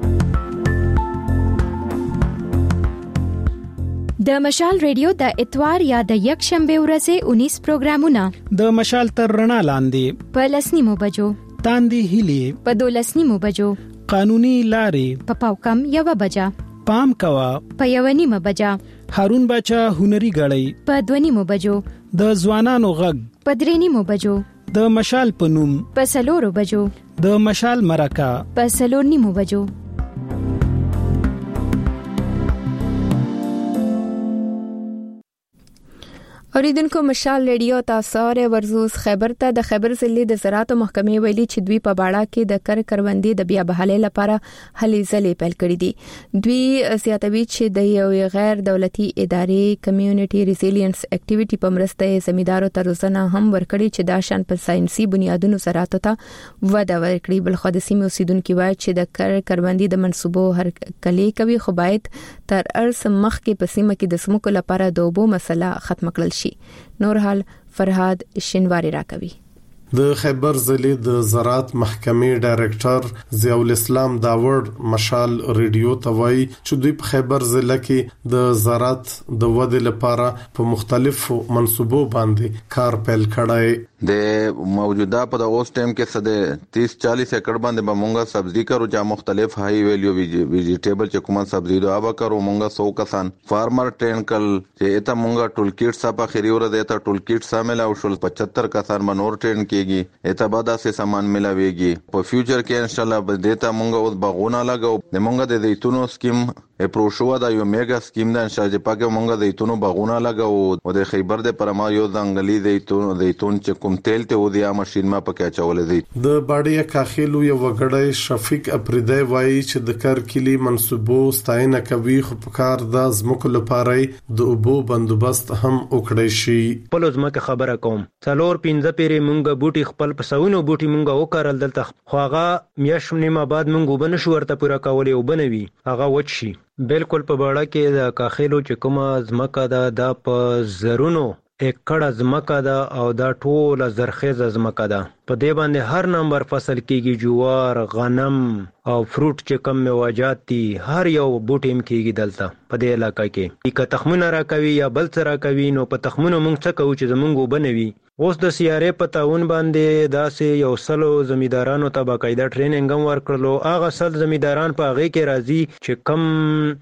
د مشال ریډیو د اتوار یا د یک شنبه ورځې انیس پروګرامونه د مشال تر رڼا لاندې په لسنیمو بجو تاندې هلي په دولسنیمو بجو قانوني لارې په پاوکم یو بجا پام کوا په یو نیمه بجا هارون بچا هنري غړی په دوه نیمو بجو د ځوانانو غږ په درې نیمو بجو د مشال پنوم په سلورو بجو د مشال مرکه په سلور نیمو بجو. اوریدونکو مشال ریډیو تاسو سره ورزوس خیبر ته د خیبر ضلع د زراعت محکمې ویلي چې دوی په باړه کې د کر کروندې د بیا بحالۍ لپاره هلې ځلې پیل کړې دي. دوی سیاتوي چې د یو غیر دولتي ادارې کمیونټي ریزیلینس اکټیویټي په مرسته زمیندارو ته روزنه هم ورکړي چې دا شان په ساينسي بنیادونو زراعت ته وده ورکړي. بل خو د سیمې اوسیدونکو وایي چې د کر کروندې د منسوبو هر کلی کوي خو باید تر ارس مخ کې په سیمه کې د سمکو لپاره د اوبو مسله ختم کړل شي. نور حال فرهاد شینواری راکوي. د خیبر ضلع د زراعت محکمې ډایریکټر ضیاء الاسلام داوړ مشال ریډیو ته وایي چې دوی په خیبر ضلع کې د زراعت د ودې لپاره په مختلفو منصوبو باندې کار پیل کړی. د موجوده په د اوس ټایم کې سده تیس چالیس ایکڑ باندې به مونږه سبزی کرو چې مختلف هاي ویلیو ویجیټیبل چې کومه سبزی دوه به کرو مونږه سو کسان فارمر ټرین کل چې اته مونږه ټول کیټ صاحب خيري ور دیتا ټول کیټ شامل او شل پچهتر کسان منور ټرین کېږي اته بعد سه سامان ملاويږي. په فیوچر کې ان شاء الله به دیتا مونږه اوس باغونه لګاو د مونږه د زیتونو سکیم اپروشو دا یو میگا سکیم ده ان شاء الله پاکه مونږه د زیتونو باغونه لګاو او د خیبر د پرما یو ځنګلي زیتون زیتون چې کوم تیل ته ودی ا ماشين ما پکې چولې دي. د باډیا کاخیلو یو وګړی شفیق اپریدی وایي چې د کار کلی منصوبو ستاینه کوي خو په کار د زمکو لپاره د اوبو بندوبست هم وکړي شي. په لزمکه خبره کوم څلور پنځه پیری مونږه بوټي خپل پسونو بوټي مونږه وکړل دلته خو هغه میاشم نیمه بعد مونږ وبنه شو ورته پورا کولې وبنوي هغه وچی. بالکل په باړه کې د کاخیلو چې کومه زمکه ده دا په زرونو اکړه زمکه ده او دا ټول زرخیزه زمکه ده. په دې باندې هر نمبر فصل کېږي جوار غنم او فروټ چې کم میوه‌جات دي هر یو بوټیم کېږي دلته په دې علاقې کې. که تخمونه راکوي یا بل څه راکوي نو په تخمونه مونږ څه کوو چې زمونږ وبنوي. اوس د سیارې په تعاون باندې داسې یو سلو زمیندارانو ته باقاعده ټریننګ هم ورکړلو. هغه سل زمینداران په هغه کې راځي چې کم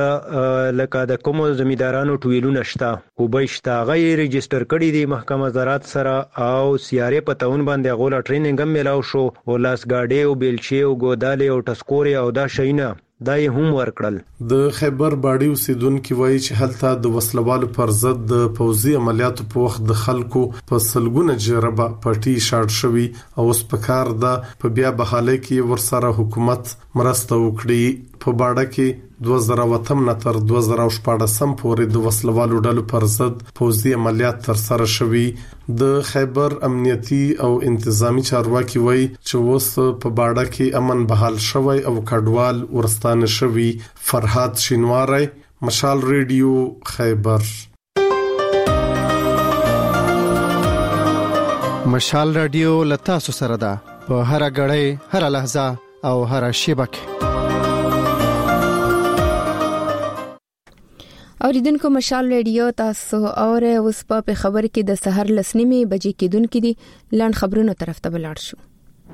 د لکه د کومو زمیندارانو ټویلونه شته او به شته غیر ريجستر کړي دي محکمه زراعت سره او سیارې په تعاون باندې غوړه ټریننګ هم ملاو شو او لاس گاډي او بیلچې او ګودالې او ټسکوري او دا شینه دا یې هم ورکړل. د خیبر باډي اوسیدونکو وایي چې هلته د وسلوالو پر ضد د پوځي عملیاتو په وخت د خلکو په سلګونه جربه پټي شاړ شوی او اوس په کار ده په بیا بحالۍ کې ورسره حکومت مرسته وکړي. په باډه کې دوه زره وتم نه تر دوه زره شپږم پورې د وسلوالو ډلو پر ضد پوځي عملیات تر سره شوي. د خیبر امنیتي او انتظامی چارواکي وایي چې اوس په باډه کې امن بحال شوی او کډوال ورستانه شوی. فرحات شینواری، مشال ریډیو، خیبر. مشال رادیو لتا سره ده په هر غړې هر لحظه او هر شیبه کې. اوریدونکو مشال ریډیو تاسو اور اوس په خبر کې د سحر لسنیمه بجې کېدونکې دي لاند خبرونو طرف ته ولاړ شو.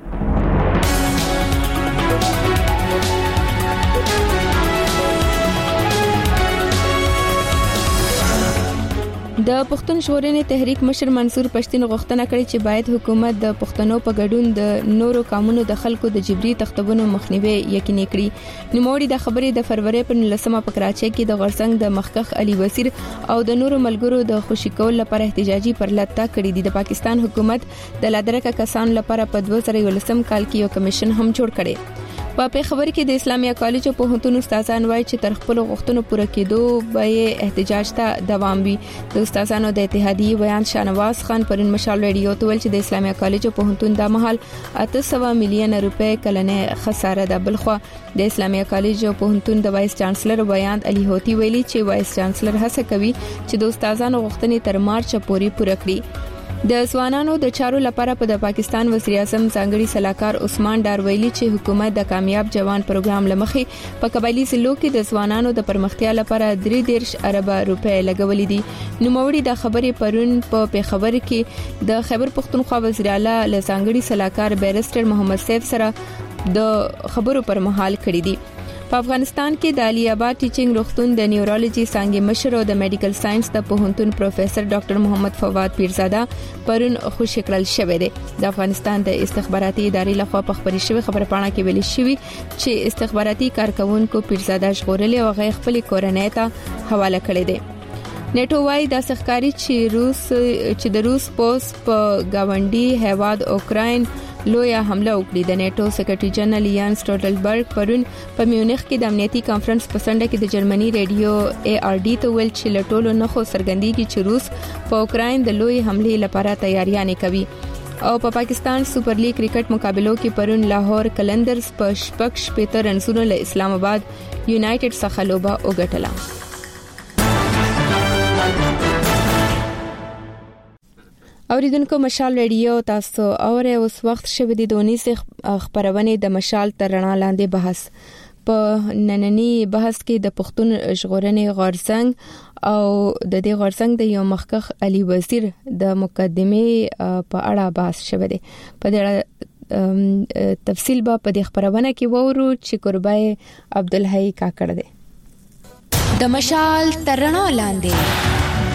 د پښتون ژغورنې تحریک مشر منصور پښتين غوښتنه کړې چې باید حکومت د پښتنو په ګډون د نورو قومونو د خلکو د جبري تختبونو مخنیوي یقیني کړي. نوموړي د خبرې د فروری په نولسمه په کراچۍ کې د غرڅنګ د مخکخ علي وزیر او د نورو ملګرو د خوشی کول لپاره احتجاجي پرلطه کړې دي. د پاکستان حکومت د لادرکه کسان لپاره په دوه زره یولسم کال کې یو کمیشن هم جوړ کړي. په خبر کې د اسلامي کالج په هوتون استادان وایي چې تر خپل غوښتنو پوره کېدو به احتجاج ته دوام وي. د استادانو د اتحادیې بیان شانواز خان پرون مشال ریډیو ته ویل چې د اسلامي کالج په هوتون د محل اته سوه میلیون روپے کلنه خساره ده. بلخو د اسلامي کالج په هوتون د وایس چانسلر بیان علي هوتی ویلي چې وایس چانسلر هڅه کوي چې د استادانو غوښتنې تر مارچ پورې پوره کړي. د ځوانانو د چارو لپاره په د پاکستان وزیر اعظم ځانګړي سلاکار عثمان ډار ویلي چې حکومت د کامیاب جوان پروګرام لمخې په قبایلی ضلعو کې د ځوانانو د پرمختیا لپاره درې دېرش اربه روپے لګولې دي. نوموړي د خبرې پرون په پیښور کې د خیبر پختونخوا وزیر اعلی له ځانګړي سلاکار بیرسټر محمد سیف سره د خبرو پر مهال کړې دي. په افغانستان کې د علي آباد ټیچینګ روغتون د نیورولوژي څانګې مشر او د میډیکل ساينس د پوهنتون پروفیسور ډاکټر محمد فواد پیرزاده پرون خوشی کړل شوې ده. د افغانستان د استخباراتي ادارې لخوا په خبري شوی خبره پاڼه کې ویل شوی چې استخباراتي کارکونکو پیرزاده ژغورلې او غي خپل کورنۍ ته حواله کړې ده. نیټو وايي د سخکاری چې روس چې د روس پوس په گاونډي هیواد اوکراین لویا حمله وکړه. د نیټو سیکریټری جنرال یان سټولټنبرګ پرون په میونخ کې د امنیتي کانفرنس په سنډه کې د جرمني ریډیو ای آر ډي ته ویل چې لټولو نه خو سرګندېږي چې روس په اوکراین د لوی حمله لپاره تیاریانې کوي. او په پا پاکستان سپر لیګ کرکټ مقابلو کې پرون لاهور کلندرز په شپږ شپږ رنونو له اسلام آباد یونایټډ څخه لوبه وګټله. اوریدونکو مشال ریډیو تاسو اوره اوس وخت شوه د دونیس خبرونه د مشال تر رڼا لاندې بحث په نننی بحث کې د پښتون ژغورنې غرڅنګ او د دې غرڅنګ د یو مخکخ علي وزیر د مقدمه په اړه بحث شوه دی. په دې تفصیل به په دې خبرونه کې وورو چې قربای عبدالحی کاکړ دی. د مشال تر رڼا لاندې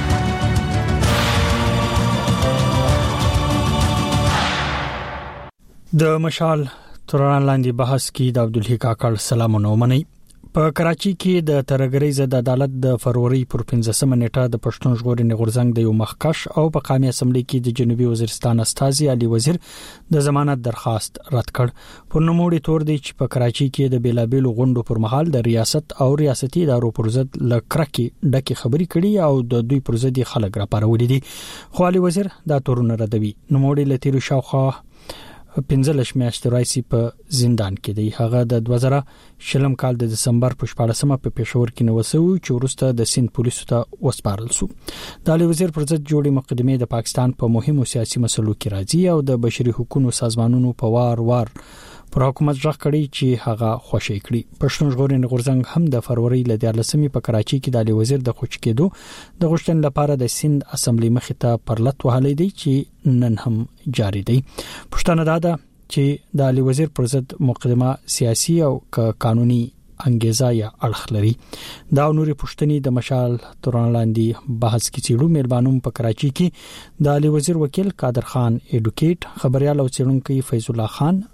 د مشال تران لاندې بحث کې د عبدالحی کاکړ سلامونه ومني. په کراچي کې د ترګری ضد عدالت د فروری پر پنځمه نیټه د پښتون ژغورنې غورځنګ د یو مخکش او په قومي اسمبلی کې د جنوبي وزیرستان استاذي علي وزیر د ضمانت درخواست رد کړ. په نوموړي تور دی چې په کراچي کې د بیلابېلو غونډو پر مهال د ریاست او ریاستي ادارو پر ضد لکرکي ډکه خبري کړي او د دوی پر ضد خلک راپارولې دي. خو علي وزیر دا تورونه ردوي. نوموړي لتیرو شاوخوا پنځلس میاشتې راځي په زندان کې دی. هغه د دوه زره شلم کال د دسمبر په شپږمه په پېښور کې نوسو چې ورسته د سند پولیسو ته وسپارل شو. د علي وزیر پر ضد جوړې مقدمه د پاکستان په مهمو سیاسي مسلو کې راځي او د بشري حقوقو سازمانونو په وار وار پر حکومت ځخ کړي چې هغه خوشی کړي. پښتون ژغورنې غورځنګ هم د فروری ل دیارلسمې په کراچي کې د علي وزیر د خوش کېدو د غوښتن لپاره د سند اسمبلی مخې ته پرلط وهلې دی چې نن هم جاری دی. پښتنه دا چې د علي وزیر پر ضد مقدمه سیاسي او قانوني انګیزه یا اړخ لري. دا نوري پښتني د مشال تران لاندې بحث کې چیرو مهربانوم په کراچي کې د علي وزیر وکیل قادر خان ایډوکیټ خبريال او چیرونکو فیض الله خان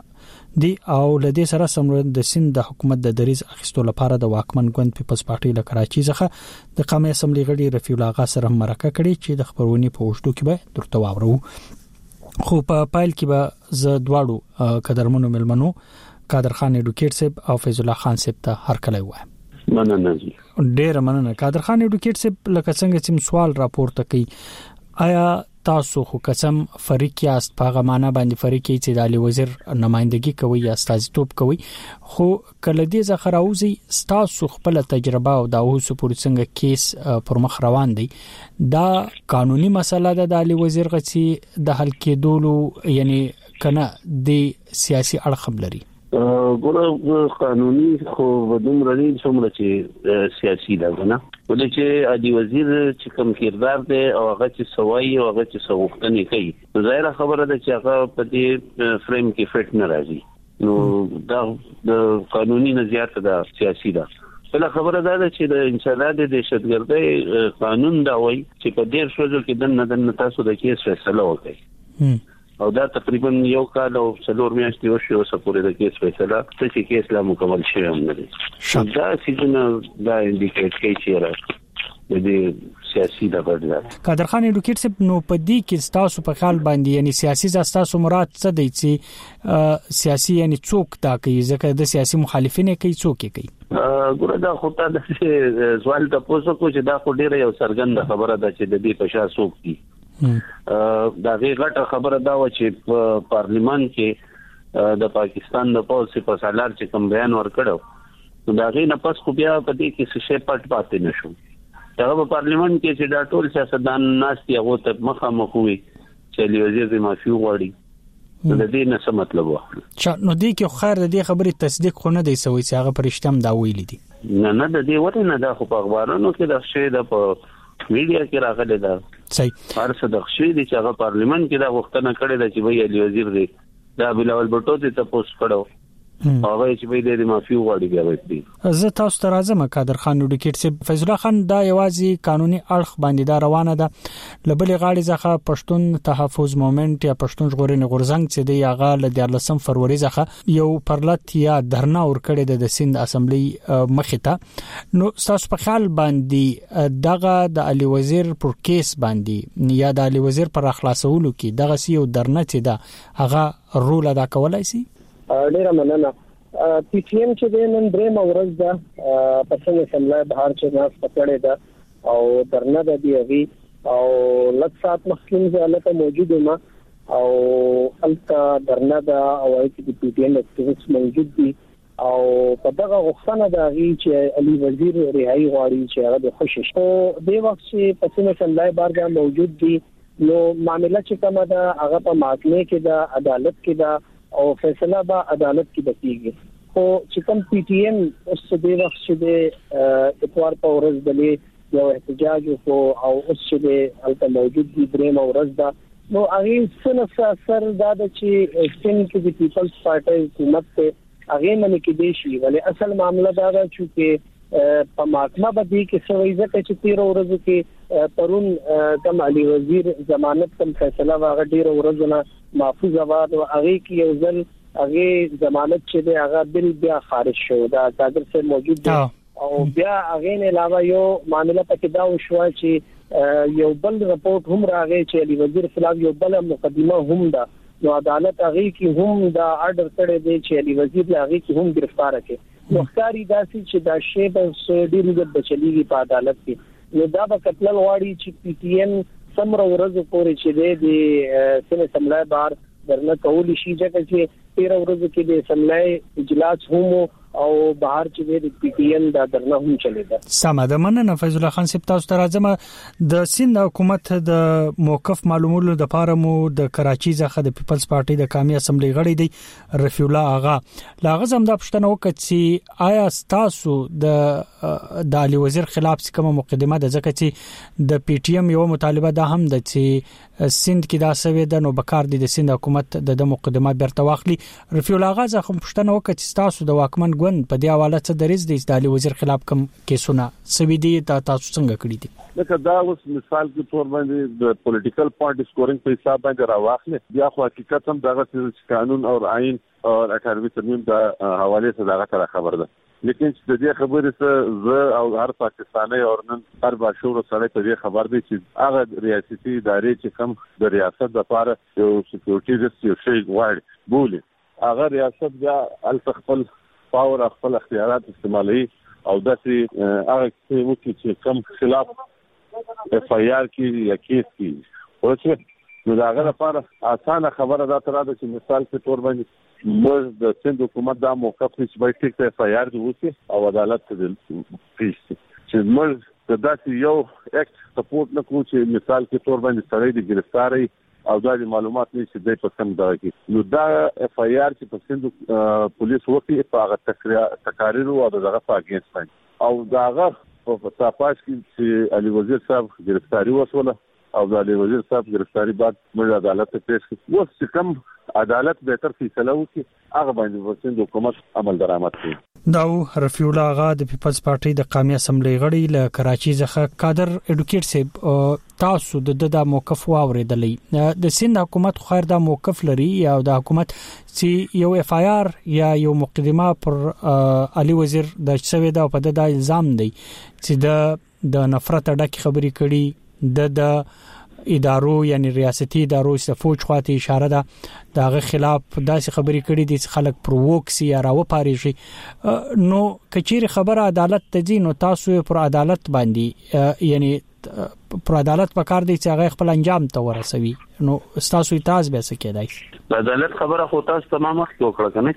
دی او لدې سره سمره د سند د حکومت د دریز اخیستو لپاره د واکمن ګوند پیپلز پارټي له کراچي څخه د قومي اسمبلی غړي رفیع الله غا سره مرکه کړې چې د خبرونې په وشتو کې به درته واورو. خو په پایل کې به ز دواړو قدرمنو ملمنو قادر خان اډوکیټ صاحب او فیض الله خان صاحب ته هر کله وای. مننه ډیر مننه. قادر خان اډوکیټ صاحب لکه څنګه چې سوال راپورته کوي، آیا تاسو خو قسم فریق یاست په غمانه باندې فریق چې د علي وزیر نمائندګي کوي یا استازیتوب کوي، خو کله دې ځخه راوځي تاسو خپل تجربه او د اوسو پورې څنګه کیس پر مخ روان دي، دا قانوني مسله ده د علي وزیر غچي د حل کېدولو یعنی کنه د سیاسي اړخ لري؟ ګوره قانوني خو ودوم رني څومره چې سیاسي ده نه، ولې چې علي وزیر چې کوم کردار دی او هغه چې سوای او هغه چې سوختنې کوي، ظاهر خبره ده چې هغه په دې فریم کې فټ نه راځي، نو دا د قانوني نه زیات ده سیاسي ده. بل خبره ده چې د انسانات د دهشتګردۍ قانون دا وایي چې په ډیر شوزو کې دنه دنه تاسو د کیس فیصله وکړئ، او دا تقریبا یو کال او څلور میاشتې وشو اوس پورې د کیس فیصله چې کیس لا مکمل شوی هم نه دی. دا سیزونه دا انډیکیټ کوي چې را د دې سیاسي د بدل. قادر خان اډوکیټ صاحب، نو په دې کې تاسو په خیال باندې یعنی سیاسي تاسو مراد څه دی چې سیاسي یعنی څوک دا کوي، ځکه د سیاسي مخالفین کوي څوک کوي؟ ګوره دا خو تا د سوال تاسو کو چې دا خو ډیره یو څرګنده خبره ده چې د دې په شا څوک دي. دا غیغه خبره دا و چې په پارلیمان کې د پاکستان د پولیس په سالار چې کوم بیان ورکړو، دا غي نه پس خو بیا په دې کې څه پټ پاتې نشو. دا په پارلیمان کې چې دا ټول سیاستدان ناشتي هغه ته مخامخ وي چې علي وزیر د معافي وغواړي، د دې نه څه مطلب واخلي؟ چې نو دې کې خیر د دې خبرې تصدیق خو نه دی سوي چې هغه پرشتم دا ویلي دي. نه نه د دې وته نه دا خو په اخبارونو کې دا شی د په میډیا کې راغلی دا صحیح هر څه د خشي دي چې هغه پارلیمان کې دا وختونه کړی دا چې وی علي وزیر دی دا بلاول بټو ته تاسو کړو هغه چې وی د معافي وغواړي بیا وایي. زه تاسو ته راځم قادر خان اډوکیټ صاحب. فیض الله خان دا یوازې قانوني اړخ باندې دا روانه ده، لبلې غاړي ځخه پښتون تحفظ مومنت یا پښتون ژغورنې غورځنګ چې دی هغه ل دیارلسم فروری ځخه یو پرلط یا دھرنا ور کړی د سند اسمبلی مخې ته. نو تاسو په خیال باندې دغه د علي وزیر پر کیس باندې یا د علي وزیر پر خلاصولو کې دغه سی یو درنه چې دا هغه رول ادا کولای شي؟ ډیره مننه. پی ټی ایم چې د نن درې مورز ده په څنګه سملای بهر چې ناس پکړې ده او درنه ده دی وی او لږ سات مخکې ځاله موجود ما او الته درنه ده او چې د پی ټی ایم اکټیویسټ موجود دي او په دغه غوښتنه ده چې علي وزیر رهایی غواړي چې هغه د خوشش او د وخت چې په څنګه سملای بارګه موجود دي، نو معاملې چې کومه ده هغه په محکمه کې ده، عدالت کې ده او فیصله به عدالت کې بکیږي. خو چې کوم پی ټی ایم اوس د وخت چې د اتوار په ورځ د یو احتجاج او او اوس چې د الته موجود دي درې مورز ده، نو هغه څنګه اثر دا چې سین کې د پیپلز پارټي حکومت ته هغه منې کې دی شي، ولې اصل معاملہ دا ده چې په محکمه باندې کې سوي ځکه چې تیر ورځ کې پرون کوم علي وزیر ضمانت کوم فیصله واغ ډیر ورځونه محفوظ آباد او هغه کې یو ځل هغه ضمانت چې دی هغه بل بیا خارج شو، دا قادر سے موجود دی او بیا هغه نه علاوه یو معاملہ پکې دا وشو چې یو بل رپورت هم راغی چې علي وزیر خلاف یو بل مقدمه هم ده، نو عدالت هغه کې هم دا آرډر کړی دی چې علي وزیر هغه کې هم گرفتار کړي. نو ښکاری داسي چې دا شی په ډیر د بچلیږي په عدالت کې، نو دا به قتل غواړي چې پی ټی ایم سمره ورځ پورې چې د سن سملای بار درنه کولی شي، ځکه چې تیر ورځ کې د سملای اجلاس هم او بهر چې د پی ټی ایم دا درنه هم چلیدا. سم ده. مننه فیض الله خان صاحب، تاسو ته راځم. د سند حکومت د موقف معلومولو د پاره مو د کراچي ځخه د پیپلز پارټي د قومي اسمبلی غړي دی رفیع الله اغا لاغه زم د پښتنه وکړي چې آیا تاسو د د علي وزیر خلاف کومه مقدمه ده، ځکه چې د پی ټی ایم یو مطالبه ده هم ده چې سند کې دا سوي د نو بکار دي د سند حکومت د مقدمه برته واخلي. رفیع الله غازه خو پښتنه وکړي تاسو د واکمن ګوند په دی حواله څه درز د استعمالي وزیر خلاف کوم کیسونه سوي دي تاسو څنګه کړی دي؟ لکه دا اوس مثال کې تور باندې د پولیټیکل پارټي سکورینګ په حساب باندې راوخله بیا خو حقیقت هم دغه قانون او آئین او اکاډمي ترمیم د حواله سره دغه خبر ده. لیکن د دې خبرې څخه زه او هر پاکستاني او نن هر باشعور سره په دې خبر دي چې هغه ریاستي ادارې چې کوم د ریاست لپاره یو سکیورټي ریسک یو شی غواړي بولي هغه ریاست بیا التخفل پاور خپل اختیارات استعمالوي او داسې هغه چې کوم خلاف اف آی آر کې یا کیس کې ورته نو دا هغه لپاره اسانه خبره ده تر دا چې مثال په تور باندې موږ د سند حکومت دا موقف چې باید ټیک ته اف آی آر وکړي او عدالت ته پیښ چې موږ د داسې یو اکټ سپورټ نکوو چې مثال کې تور باندې سړی د گرفتاری او د معلومات نشي د پسند دا کې نو دا اف آی آر چې په سند پولیس وکړي په هغه تقاریر او دغه پاکستان باندې او داغه په تاسو کې چې علي وزیر صاحب گرفتاری وسوله او د علي وزیر صاحب گرفتاری بعد موږ عدالت ته پیښ کړو اوس کوم عدالت بهتر فیصله وکړي هغه باندې ورسند حکومت عمل درآمد کوي. دا رفیع الله غا د پیپلز پارټي د قومي اسمبلی غړي له کراچي څخه کادر اډوکیټ سیب تاسو د د موقف واوریدلې د سند حکومت خیر دا موقف لري یا د حکومت چې یو اف آی آر یا یو مقدمه پر علي وزیر د څوي دا په د الزام دی چې د د نفرت ډک خبري کړي د د ادارو یعنی ریاستي ادارو څخه فوج خواته اشاره ده دغه خلاف داسې خبري کړي دي چې خلک پرووکس یا راو پاریږي نو کچېر خبره عدالت ته دي نو تاسو پر عدالت باندې یعنی پر عدالت په کار دي چې هغه خپل انجام ته ورسوي نو تاسو تاسو به څه کېدای عدالت خبره خو تاسو تمام وخت وکړه کنه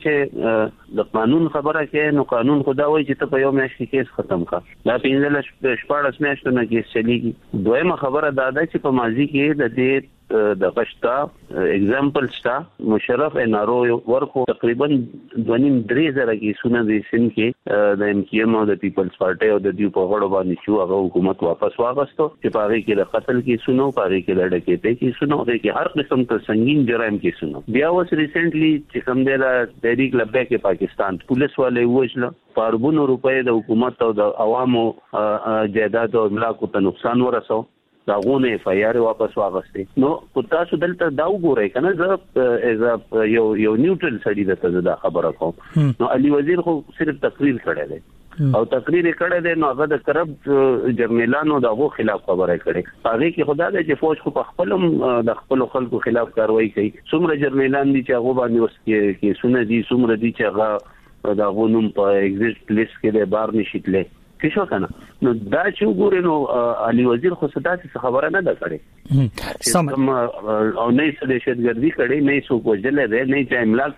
چې د قانون خبره کې نو قانون خدا وایي چې ته په یو میاشت کې کیس ختم کړه دا پینځل شپږ میاشتې نه کیس چلیږي دویمه خبره دا ده چې په ماضي کې د دې د غشتا اگزامپل شتا مشرف انارو ورکو تقریبا دونیم درې زره کې سونه د سن کې د ام کیو او د پیپلز پارټي او د دیو په غړو باندې شو هغه حکومت واپس واغستو چې پاره کې د قتل کې سونو پاره کې د ډکېته کې سونو کې هر قسم ته سنگین جرایم کې سونو بیا اوس ریسنټلی چې کوم دی د تحریک لبیک کې پاکستان پولیس والے وښله پاربونو روپے د حکومت او د عوامو جائیداد او املاک ته نقصان ورسو داغونه اف آی آر واپس واغسته نو کو تاسو دلته دا وګورئ کنه زه از یو یو نیوټرل سړی دته دا خبره کوم نو علي وزیر خو صرف تقریر کړی دی او تقریر کړی دی نو هغه د کرپټ جرنیلانو دغه خلاف خبره کړي هغه کې خدا دې چې فوج خو په خپلم د خپل خلکو خلاف کاروایی کوي څومره جرنیلان دي چې هغه باندې وس کې کې سونه دي څومره دي چې هغه د غونم په ایگزیټ لیست کې د بار نشیتلې کیشو کنه نو دا چې وګورئ نو علي وزیر خو صدا څه خبره نه ده کړې سم او نه څه د شتګردي کړي نه څه کوجلې ده نه چې املاک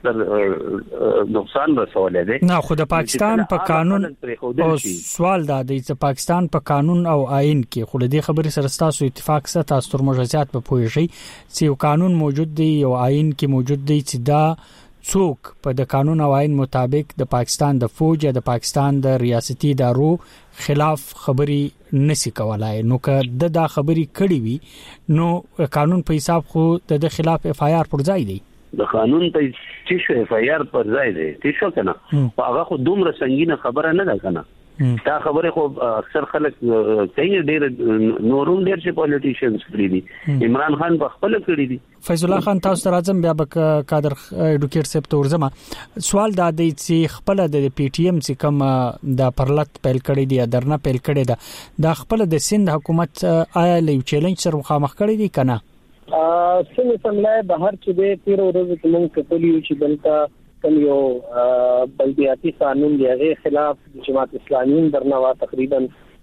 تر نقصان رسولې ده نه خو د پاکستان په قانون او سوال دا دی چې پاکستان په قانون او آئین کې خو د خبرې سره تاسو اتفاق سره تاسو تر مجازات په پوهیږي چې یو قانون موجود دی او آئین کې موجود دی چې دا څوک په د قانون او آئین مطابق د پاکستان د فوج یا د پاکستان د ریاستي ادارو خلاف خبري نسی کولای نو که د دا خبري کړي وي نو قانون په حساب خو د خلاف اف آی آر پر ځای دی د قانون په چې شو اف آی آر پر ځای دی چې شو کنه هغه خو دومره سنگینه خبره نه ده کنه دا خبره خو اکثر خلک کوي ډېر نورون ډېر چې پولیټیشنز کړی دي عمران خان په خپل کړی دي فیض الله خان تاسو راځم بیا به کادر اډوکیټ سپ تورزما سوال دا دی چې خپل د پی ټی ایم چې کوم د پرلط پیل کړی دی درنه پیل کړی دا د خپل د سند حکومت آیا لیو چیلنج سره مخامخ کړی دی کنه ا سن سملای بهر چې د تیر ورځې کې مونږ کتلی چې دلته کوم یو بلدیاتي قانون دی هغه خلاف جماعت اسلامي درنوا تقریبا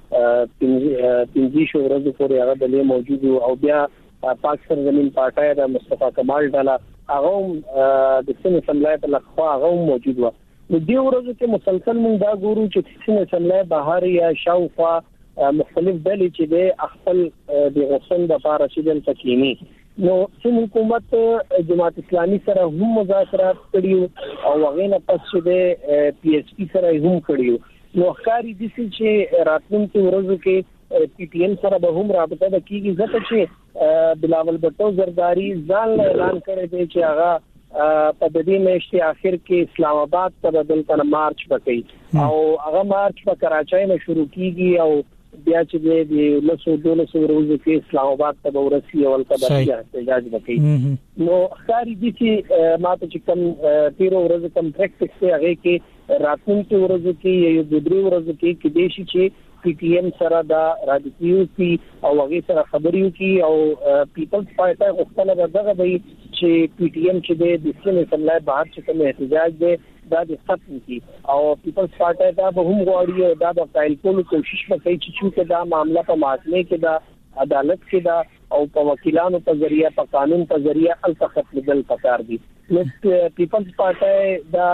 پنځه شو ورځې پورې هغه دلې موجود او بیا پاک سرزمین پارټای د مصطفی کمال ډالا هغه د سن سملای په لخوا هغه موجود و د دې ورځې کې مسلسل موږ دا ګورو چې سن سملای بهر یا شاوخوا مختلف ډلې چې د خپل د غوښتن د لپاره چې دل تکینی نو سم حکومت جماعت اسلامي سره هم مذاکرات کړیو او هغه نه پس چې د پی ایچ پی سره هم کړیو نو ښکاری دي چې راتلونکي ورځو کې پی ټی ایم سره به هم رابطه د کیږي ځکه چې بلاول بټو زرداری ځان اعلان کړی دی چې هغه په دې میاشتې اخر کې اسلام آباد ته دلته مارچ وکړي او هغه مارچ په کراچۍ نه شروع کیږي او بیا چې د لسو دولسو ورځې کې اسلام آباد ته ورسي او تل به احتجاج وکړي نو خاري دي چې ماته چې کوم تیرو ورځې کوم پریکټیس دی هغه کې راتلونکي ورځې کې یو د درې ورځې کې کې دي چې پی ټی ایم سره دا راځي کی او هغه سره خبرې کی او پیپلز پارټي غوښتنه دغه دی چې پی ټی ایم چې د اسلامي سملای بهر چې کوم احتجاج دی دا د ختم کی او پیپلز پارټي دا به هم غواړي دا د فایل کولو کوشش وکړي چې دا معاملہ په محکمه کې دا عدالت کې دا او په وکیلانو په ذریعہ په قانون په ذریعہ التخط بدل پکار دي نو پیپلز پارټي دا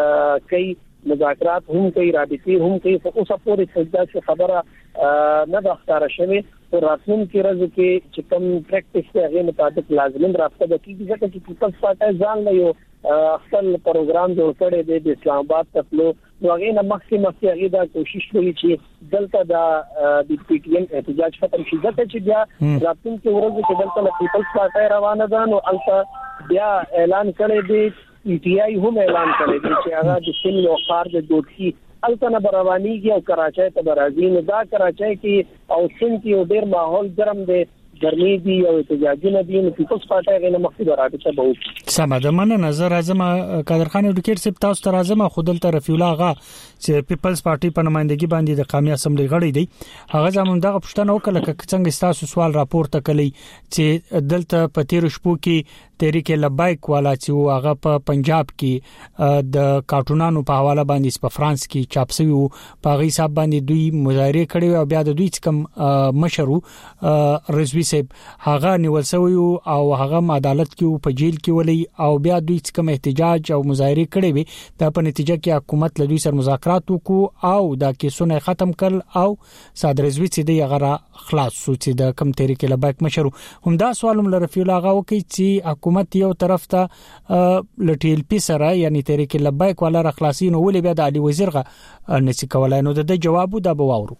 کوي مذاکرات هم کوي رابطي هم کوي خو اوسه پورې څه خبره نه د ښکارا شوی او راتلونکي ورځو کې چې کوم پریکټیس دی هغه مطابق لازمي رابطه د کیږي ځکه چې پیپلز پارټي ځان له یو خپل پروګرام جوړ کړی دی د اسلام آباد ته نو هغه نه مخکې مخکې هغه دا کوشش کوي چې دلته د د پی ټی ایم احتجاج ختم شي ځکه چې بیا راتلونکي ورځو کې دلته پیپلز پارټي روانه ده نو البته بیا اعلان کړی دی پی ټی آی هم اعلان کړی دی چې هغه د سن یو خار د دوتي التنه بروانیږي او کراچۍ ته راځي نو دا کراچۍ کې او سن کې یو ډیر ماحول ګرم دی ګرمي دی او احتجاجي نه دی نو پیپلز پارټي غوښنه مخکې راځي به سم ده مننه نظر اعظم قادر خان اډوکیټ سپ تاسو ته راځم خودل ته رفیع الله غا چې پیپلز پارټي په نمائندګي باندې د قومي اسمبلی غړی دی هغه زموږ دغه پښتنه وکړه چې څنګه تاسو سوال راپورته کړی چې دلته په تیر شپو کې تحریک لبیک والا چې هغه په پنجاب کې د کارټونانو په حواله باندې په فرانس کې چاپ شوی او په غي حساب باندې دوی مظاهره کړي او بیا د دوی څخه مشرو رضوی صاحب هغه نیول شوی او هغه عدالت کې په جیل کې ولې او بیا دوی څخه احتجاج او مظاهره کړي وي د په نتیجه کې حکومت له دوی سره مذاکرات وکړو او دا کیسونه ختم کړل او صادر رضوی چې دی هغه خلاص شو چې د کم تحریک لبیک مشرو هم دا سوالم لرفیع الله غا وکي چې حکومت یو طرف ته لټیل پی سره یعنی تحریک لبیک ولا رخلاصین ولې بیا د علي وزیر غا نسی کولای نو د جواب دا به واورو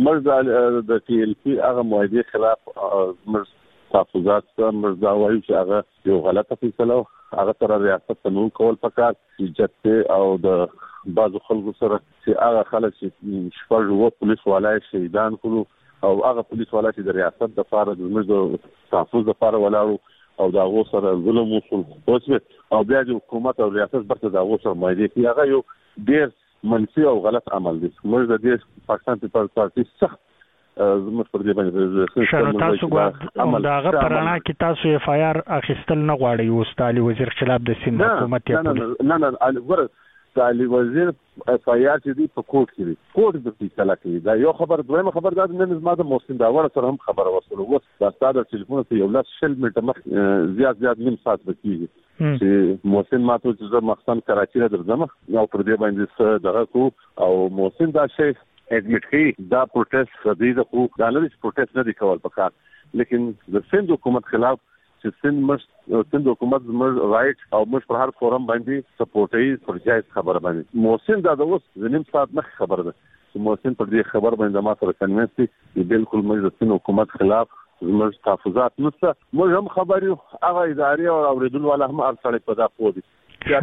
مرز د ټی ال پی هغه معاهده خلاف مرز تحفظات مرز دا وایي چې هغه یو غلطه فیصله هغه تر ریاست قانون کول پکار چې جته او د بعض خلکو سره چې هغه خلک چې شپږ وو پولیس والای شهیدان کړو او هغه پولیس والای چې د ریاست د فار د مرز تحفظ د فار ولاړو او دا غو سره ظلم وصول اوس او بیا د حکومت او ریاست برته دا غو سره مایده کی هغه یو ډیر منفي او غلط عمل دی موږ د دې پاکستان پیپلز پارټي سخت زموږ پر دې باندې شنو تاسو غواړئ دا غا پرانا کې تاسو اف آی آر اخیستل نه غواړئ او علي وزیر خلاف د سند حکومت یا نه نه نه ور علي وزیر اف آی آر چې دی په کوټ کې دی کوټ د فیصله کوي دا یو خبر دویمه خبر دا نه زما د محسن داور سره هم خبره وصله و دا ستاسو ټلیفون ته یو لاس شل میټه مخ زیات زیات نیم ساعت بکیږي چې محسن ماته چې مخسن کراچي درځم او پر دې باندې دغه کو او محسن دا شی اډمیټ کړي دا پروتست د دې خو دا نه پروتست نه دی کول پکار لیکن د سند حکومت خلاف چې سند مش سند حکومت مر رائټ او مش پر هر فورم باندې سپورټي پر جایز خبره باندې محسن دا د اوس زنیم سات مخ خبره ده چې محسن پر دې خبر باندې ما سره کنوینس دي بالکل مج د سند حکومت خلاف زموږ تحفظات نشته موږ هم خبرو هغه ادارې او اوریدل والا هم ارسله په دا خو دي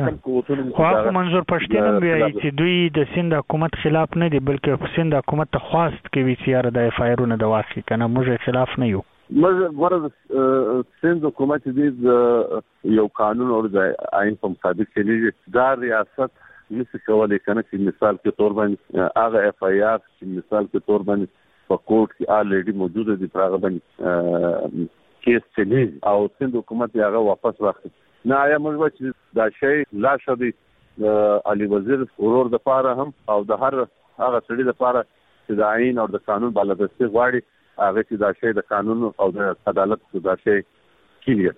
خو منظور پښتون وی چې دوی د سند حکومت خلاف نه دي بلکې سند حکومت ته خواست کوي چې د اف آی آر نه د واقع کنه موږ خلاف نه یو موږ ورته سند حکومت دې یو قانون او د آئین په مطابق چې دا ریاست نشي کولای کنه چې مثال کې تور باندې هغه اف آی آر چې مثال کې تور باندې په کوټ کې الریډي موجوده دي پراغه باندې کیس چلی او سند حکومت هغه واپس واخلي نه آیا موږ چې دا شی لا شدي علي وزیر ورور د پاره هم او د هر هغه سړي د پاره چې د آئین او د قانون بالادستي غواړي هغه چې دا شی د قانون او د عدالت دا شی کلیه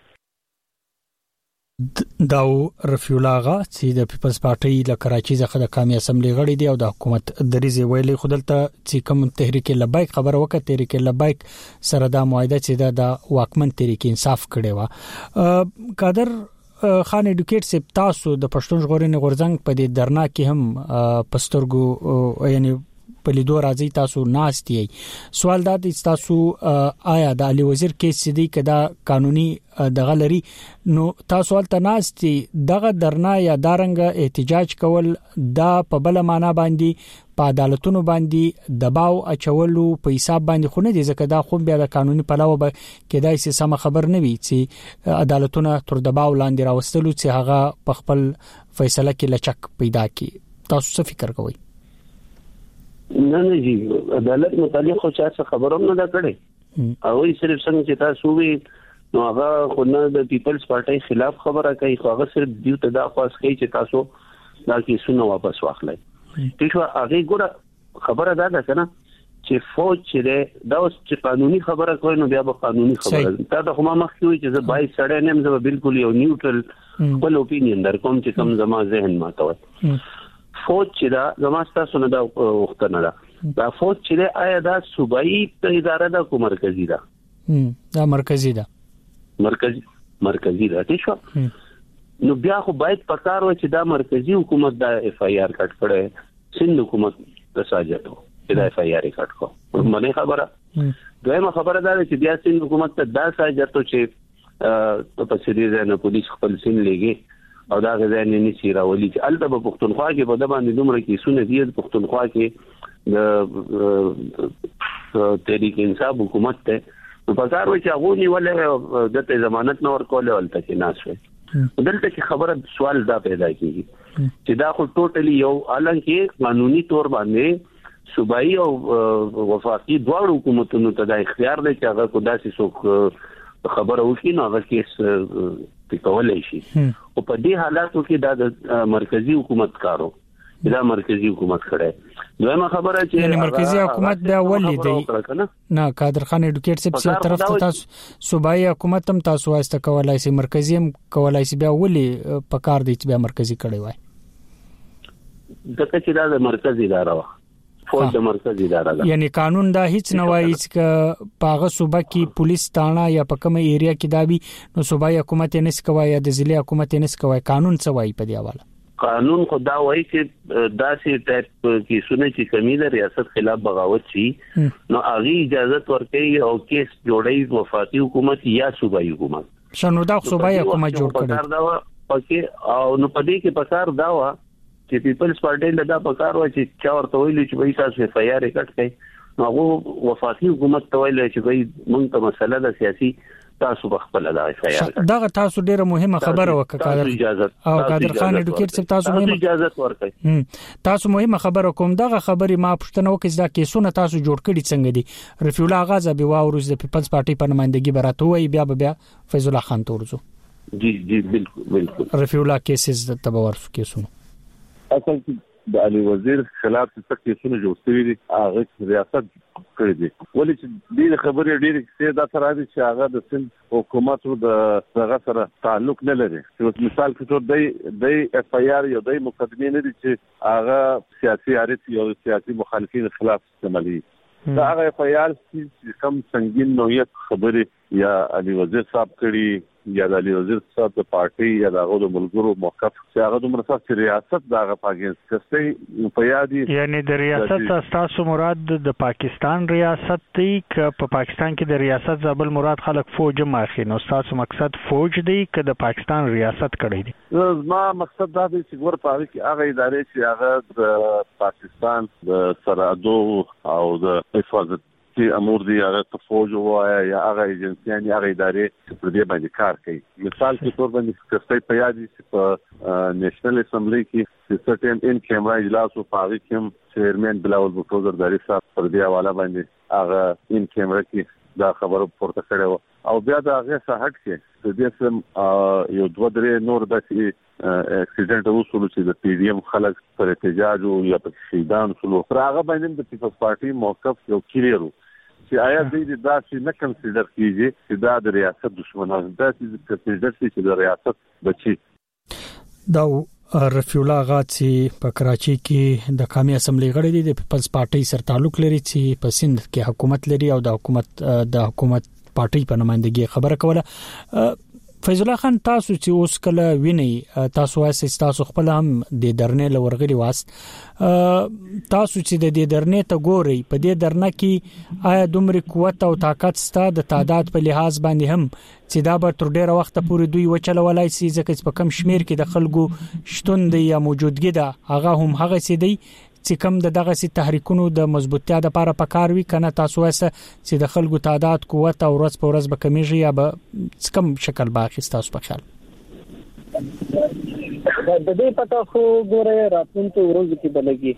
دا رفیع الله غا چې د پیپلز پارټي له کراچي څخه د قومي اسمبلی غړي دی او د حکومت دریزه ویلي خودلته چې کوم تحریک لبیک خبر وکړه تحریک لبیک سره دا معاهده چې د واکمن تحریک انصاف کړي وا قادر خان اډوکیټ سپ تاسو د پښتون ژغورنې غورځنګ په دې درنا کې هم پسترګو یعنی په لیدو راځي تاسو ناستي سوال دا د تاسو آیا د علي وزیر کیس دی کدا قانوني دغه لري نو تاسو ولته ناستي دغه درنا یا دارنګ احتجاج کول دا په بل معنا باندې په عدالتونو باندې دباو اچولو په حساب باندې خو نه دي ځکه دا خو بیا د قانوني پلاو به کېدای شي سم خبر نه وي چې عدالتونه تر دباو لاندې راوستلو چې هغه په خپل فیصله کې لچک پیدا کړي تاسو څه فکر کوئ؟ نه نه جی عدالت متعلق خو څه خبروم نه دا کړي او یې صرف څنګه چې تاسو وی نو هغه خو نه د پیپلز پارټي خلاف خبره کوي خو هغه صرف دیو ته دا خاص کوي چې تاسو دا کیسونه واپس واخلئ. تاسو هغه ګوره خبره دا ده کنه چې فوج چې دا اوس چې قانوني خبره کوي نو بیا به قانوني خبره دا د کومه مخ کوي چې زه بای سړی نه مزه بالکل یو نیوټرل خپل اپینین در کوم چې کوم زما ذهن ماته فوج چې دا زماستا سونه دا وخت نه دا دا فوج چې آیا دا صوبایي اداره ده کو مرکزی ده؟ دا مرکزی ده. مرکزی مرکزی ده تاسو نو بیا خو باید پکار و چې دا مرکزی حکومت دا اف ای آر کټ کړي سند حکومت تساجتو دا اف ای آر کټ کو مې خبره دویمه خبره ده چې بیا سند حکومت ته دا ساجتو چې په سریزه نه پولیس خپل سین لګي او دا غزا نه نشي راولي چې البته په پښتونخوا کې په د باندې دومره کې سونه دي په پښتونخوا کې د تحریک انصاف حکومت ته په کار و چې هغه نیولې د ضمانت نور کوله ولته کې ناشوي دلته چې خبره سوال دا پیدا کیږي چې دا خو ټوټلی یو الانکه قانوني تور باندې صوبایي او وفاقي دوه حکومتونو ته د اختیار دی چې هغه کو داسې څوک خبره وکړي نو هغه کیس کولای شي او په دې حالاتو کې دا د مرکزی حکومت کارو دا مرکزی حکومت کړه دویمه خبره چې یعنی مرکزی حکومت بیا ولې دی نه قادر خان اډوکیټ سپ څه طرف ته تاسو صوبایي حکومت هم تاسو واسطه کولای شي مرکزی هم کولای شي بیا ولې په کار دی چې بیا مرکزی کړي وای دغه چې دا د مرکزی اداره و فوج د مرکزی اداره ده یعنی قانون دا هیڅ نه وایي چې پاغه صوبه کې پولیس تانا یا په کومه ایریا کې دا وي نو صوبایي حکومت یې نس کوي یا د ضلع حکومت یې نس کوي قانون څه وایي په دې حواله؟ قانون خو دا وایي چې داسې ټایپ کې سونه چې کمی د ریاست خلاف بغاوت شي نو هغه اجازه ورکړي او کیس جوړي وفاقي حکومت یا صوبایي حکومت شنو دا صوبایي حکومت جوړ کړي دا پکې او نو په دې کې پکار دا و چې پیپلز پارټي له دا پکار و چې چا ورته ویل چې وایي تاسو اف ای آر کټ کړئ نو هغه وفاقي حکومت ته ویل چې وایي موږ ته مسله د سیاسي تاسو بخپل دا اف ای آر دا تاسو ډیره مهمه خبره وکړه او قادر خان اډوکیټ صاحب تاسو مهمه اجازه ورکړئ تاسو مهمه خبره کوم دغه خبري ما پښتنه وکړه دا کیسونه تاسو جوړ کړي څنګه دي رفیع الله غازی به واورز د پیپلز پارټي په نمائندګي براته وي بیا بیا فیض الله خان تورزو جی جی بالکل بالکل رفیع الله کیسز د تبور کیسونه اصل د علي وزیر خلاف څه کیسونه جوړ شوي دي هغه ریاست کړی دي ولې چې دې خبرې ډېرې څه دا سره دي چې هغه د سند حکومت او د هغه سره تعلق نه لري چې مثال کې څو د د اف ای آر یو د مقدمه نه دي چې هغه سیاسي اړیکې یو سیاسي مخالفین خلاف استعمالي دا هغه اف ای آر چې کم سنگین نوعیت خبرې یا علي وزیر صاحب کړی یا د علي وزیر صاحب د پارټي یا د هغه د ملګرو موقف چې هغه د مرسته ریاست دغه پاکستان کستې په یادي یعنی د ریاست تاسو مراد د پاکستان ریاست دی ک په پاکستان کې د ریاست زبل مراد خلک فوج ماخي نو تاسو مقصد فوج دی ک د پاکستان ریاست کړی دی ما مقصد دا دی چې ور پاره کې هغه ادارې چې هغه د پاکستان د سرحدو او د حفاظت چې امور دی هغه تفوج وایا یا هغه ایجنسیان یا هغه ادارې چې پر دې باندې کار کوي مثال کې تور باندې کستې په یاد دي چې په نېشنل اسمبلی کې چې سټین ان کیمرا اجلاس او پاوی کوم چیرمن بلاول بوټو زرداری صاحب پر دې حواله باندې هغه ان کیمرا کې دا خبره پورته کړو او بیا دا هغه ساحت کې د دې سم یو دوه درې نور د اکسیډنټ وصول چې د پی ډی ایم خلک پر احتجاج او یا په شهیدان شلو راغه باندې د پیپلز پارټي موقف یو کلیرو چې آیا دې دا چې نه کنسیډر کیږي چې دا د ریاست دشمنان دا چې کنسیډر شي چې د ریاست بچي دا رفیع الله غازی په کراچي کې د قومي اسمبلی غړی دی د پیپلز پارټي سره تعلق لري چې په سند کې حکومت لري او د حکومت د حکومت پارټي په نمائندګي خبره کوله فیض الله خان تاسو چې اوس کله ویني تاسو واسه تاسو خپل هم د درنې لورغلي واست تاسو چې د دې درنې ته ګوري په دې درنه کې آیا دومره قوت او طاقت ستاسو د تعداد په لحاظ باندې هم چې دا به تر ډیره وخت پورې دوی وچلولای شي ځکه چې په کم شمیر کې د خلکو شتون دی یا موجودګي ده هغه هم هغه سي دی چې کوم د دغه سي تحریکونو د مضبوطتیا لپاره پکار وي کنه تاسو واسه چې د خلکو تعداد قوت او ورځ په ورځ به کمیږي یا به کم شکل باقي تاسو په خیال د دې پتا خو ګوره راتلونکي ورځ کې بلګي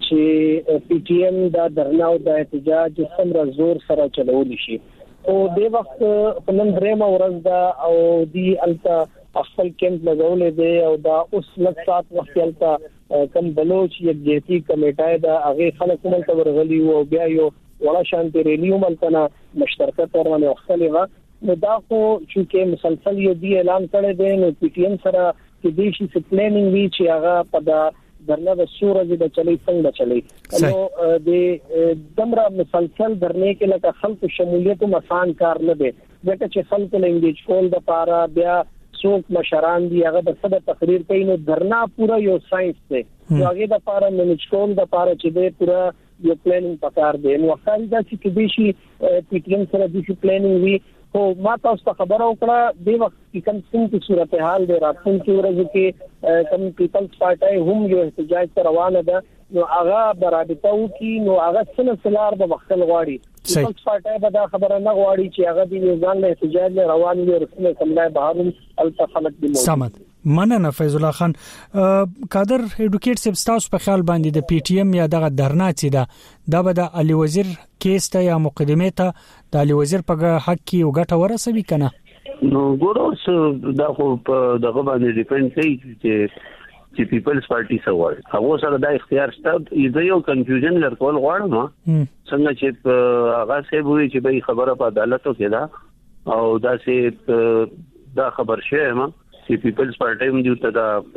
چې پی ټی ایم دا درناو د احتجاج څومره زور سره چلول شي او د وخت په نن درېمه ورځ دا او دی التا خپل کېمپ لګولې دی او دا اوس لږ سات وخت التا کم بلوچ یک جهتي کمیټه دا هغه خلک کومل ته ورغلي او بیا یو ولا شانتي ریلیو ملتنه مشترکه ترونه وختلې و نو دا خو چې مسلسل یو دی اعلان کړی دی نو پی ټی ایم سره چې دیشي سپلینینګ وی چې هغه په دا درنه د سورج د چلی څنګه چلی نو د دمره مسلسل درنه کې لکه خلک شمولیت مسان کار نه دی ځکه چې خلک له انګیج کول د پاره بیا څوک مشران دی هغه د څه تقریر کوي نو درنا پورا یو ساينس دی نو هغه د پاره منیج کول د پاره چې دی پورا یو پلانینګ پکار دی نو خاص دا چې دیشي پی ټی ایم سره دیشي پلانینګ وی خو ما تاسو ته خبر اوکړه د وخت کې کوم څنګه صورتحال دی راتلونکي ورځ کې کوم پیپلز پارټي هم یو احتجاج روانه ده نو هغه برابطه وکي نو هغه څنګه سلار به وخت غواړي پیپلز پارټي به دا خبره نه غواړي چې هغه د نظام له احتجاج روان وي رسمي کملای بهرون التفلت دی سمد مننه فیض الله خان کادر اډوکیټ سب تاسو په خیال باندې د پی ټی ایم یا دغه درنا چې دا د بد علي وزیر کیس ته یا مقدمه ته د علي وزیر په حق کې یو غټه ورسوي کنه نو ګورو دا خو په دغه باندې ډیپند کوي چې چې پیپلز پارټي سوال هغه سره دا اختیار شته یزه یو کنفیوژن لرکول غواړم څنګه چې هغه څه وایي چې به خبره په عدالت کې ده او دا سه دا خبر شوه ما چې پیپلز پارټي هم دی ته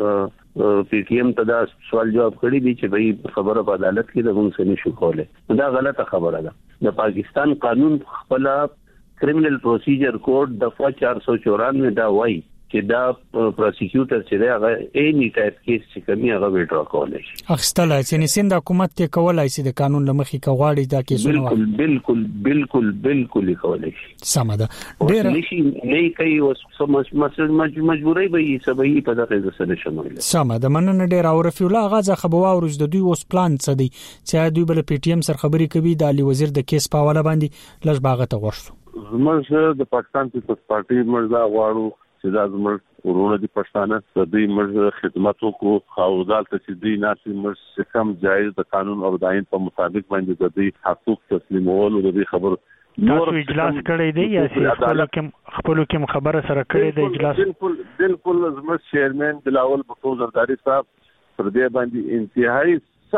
دا پی ټی ایم ته دا سوال جواب کړی دی چې به خبره په عدالت کې د موږ سره نشو کوله دا غلطه خبره ده د پاکستان قانون خپل کرمینل پروسیجر کوډ دفعه چار سو چورانوے دا وایي چې دا پروسیکیوټر چې دا هغه اني ټایپ کیس چې کومي هغه ویډرا کولای شي اخستل چې سند حکومت ته کولای شي د قانون لمخې کواړي دا کیسونه بالکل بالکل بالکل بالکل کولای شي سمه ده ډیر نشي نه کوي اوس مجبورای به سبي په دغه ځای شامل سمه ده مننه ډیر او رفیع الله غازه خبروا ورز د دوی اوس پلان څه دی چې دوی بل پی ټی ایم سره خبري کوي د علي وزیر د کیس په حواله باندې لږ باغته ورسو زموږ د پاکستان پیپلز پارټي مرزا غواړو چې دا زموږ ورونه دي پښتانه د دې موږ خدمت وکړو او دالته چې دې ناسي موږ کم جایز د قانون او د آئین په مطابق باندې د دې حقوق تسلیمول او د دې خبر نور اجلاس کړی دی یا خپل کې خپل کې خبره سره کړی دی اجلاس بالکل بالکل زموږ چیرمن بلاول بکو زرداری صاحب پر دې باندې انتهایی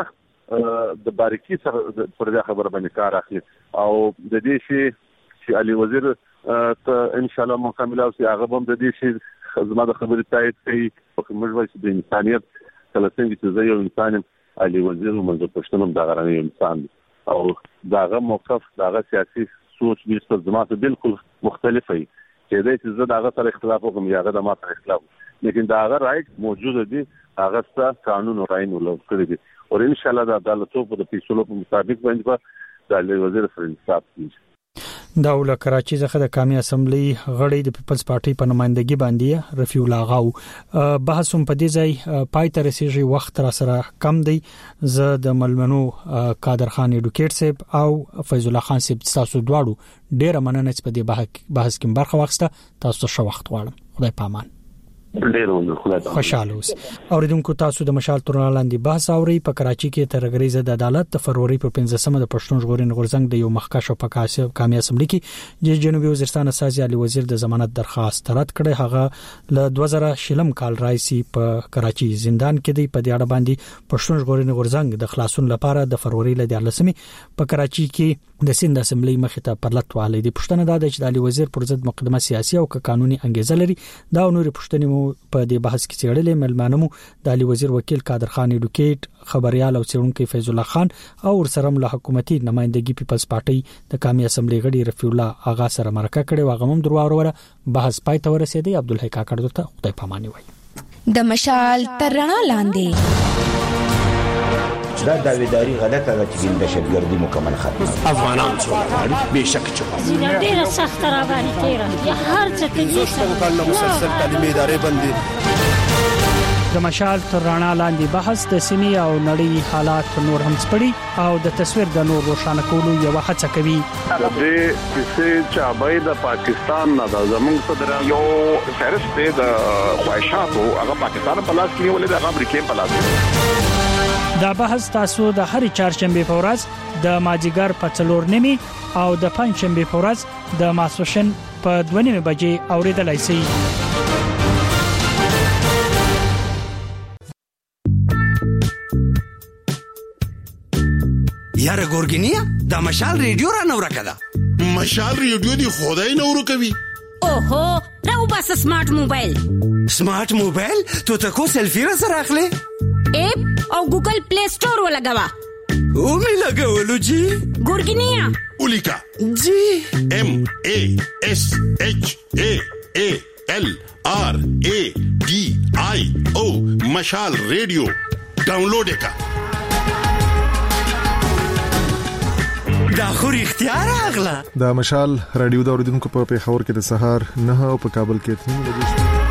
سخت د باریکی سره پر دې خبره باندې کار اخلي او د دې شی چې علي وزیر ته ان شاء الله مکمل او چې هغه هم د دې شی زما د خبرې تایید کوي په موږ وایي د انسانيت کله څنګه چې زه یو انسان علي وزیر موږ پښتنم دا غرانه انسان او داغه موقف داغه سیاسي سوچ به زما ته بالکل مختلفه وي چې دا چې زه داغه سره اختلاف وکم یا هغه د ما سره اختلاف لیکن داغه رائټ موجود دي هغه ست قانون او آئین ولر کړی دي او ان شاء الله د عدالت په د پیسو په مطابق باندې د علي وزیر سره انصاف کیږي دا ول کراچي څخه د قومي اسمبلی غړي د پیپلز پارټي په نمائندګي باندې رفیع الله غاو بحث هم په دې ځای پای ته رسیدي وخت را سره کم دی زه د ملمنو قادر خان اډوکیټ صاحب او فیض الله خان صاحب تاسو دواړو ډیره مننه چې په دې بحث کې برخه واخیسته تاسو ښه وخت غواړم خدای پامان خوشاله اوس اوریدونکو تاسو د مشال تورنالاندې بحث اوري په کراچي کې تر غریزه د عدالت د فروری په پنځمه د پښتون ژغورنې غورځنګ د یو مخکښ او پکاسه قومي اسمبلی کې د جنوبي وزیرستان اساسي علي وزیر د ضمانت درخواست رد کړي هغه ل دوه زره شلم کال راځي په کراچي زندان کې دی په دې اړه باندې پښتون ژغورنې غورځنګ د خلاصون لپاره د فروری ل دیارلسمي په کراچي کې د سند اسمبلی مخې ته پرلط والي د پښتنه د علي وزیر پر ضد مقدمه سیاسي او قانوني انګیزه لري دا نور پښتني په دې بحث کې چیرې ملمانمو د علي وزیر وکیل قادر خان ایډوکیټ خبريال او څېړونکو فیض الله خان او ورسره له حکومتي نمائندګي پیپلز پارټي د قومي اسمبلی غړي رفیع الله اغا سره مرکه کړې و غمم دروازه بحث پای ته ورسېدی عبدالحی کاکړ ته خدای پاماني وایي د مشال ترنا لاندې دا داویداری غلطه ده چې د دهشتګردي مکمل ختم افغانان څو به شک چوپ ډیره سخت راغلي تیرا یا هر څه کې څه کله مسلسل تعلیمي ادارې بندي د مشال تر رڼا لاندې بحث د سیمې او نړۍ حالات نور هم سپړي او د تصویر د نور روښانه کولو یو هڅه کوي د دې چې چابای د پاکستان نه د زمونږ صدر یو فهرست د خواهشاتو هغه پاکستان په لاس کې ولې د امریکای په لاس دا بحث تاسو د هر چهارشنبه په ورځ د ماجیګر په څلور نیمه او د پنځشنبه په ورځ د ماسوشن په دوه نیمه بجې اوریدلای شئ. یاره ګورګینیا دا مشال ریډیو را نو راکړه. مشال ریډیو دی خدای نو ورکوي. اوهو راو بس سمارټ موبایل. سمارټ موبایل ته تاسو سلفي را سره اخلي؟ اپ او ګوګل پلی سٹور ولګوا. او می لګولو جی ګورګینیا اولیکا جی ام ا اس اچ ا ا ال ار ا ډي آی او مشال ریډیو ډاونلوډ کا. دا خو اختیار اغلا دا مشال رادیو د اوریدونکو په پیښور کې د سهار نه او په کابل کې اته بجې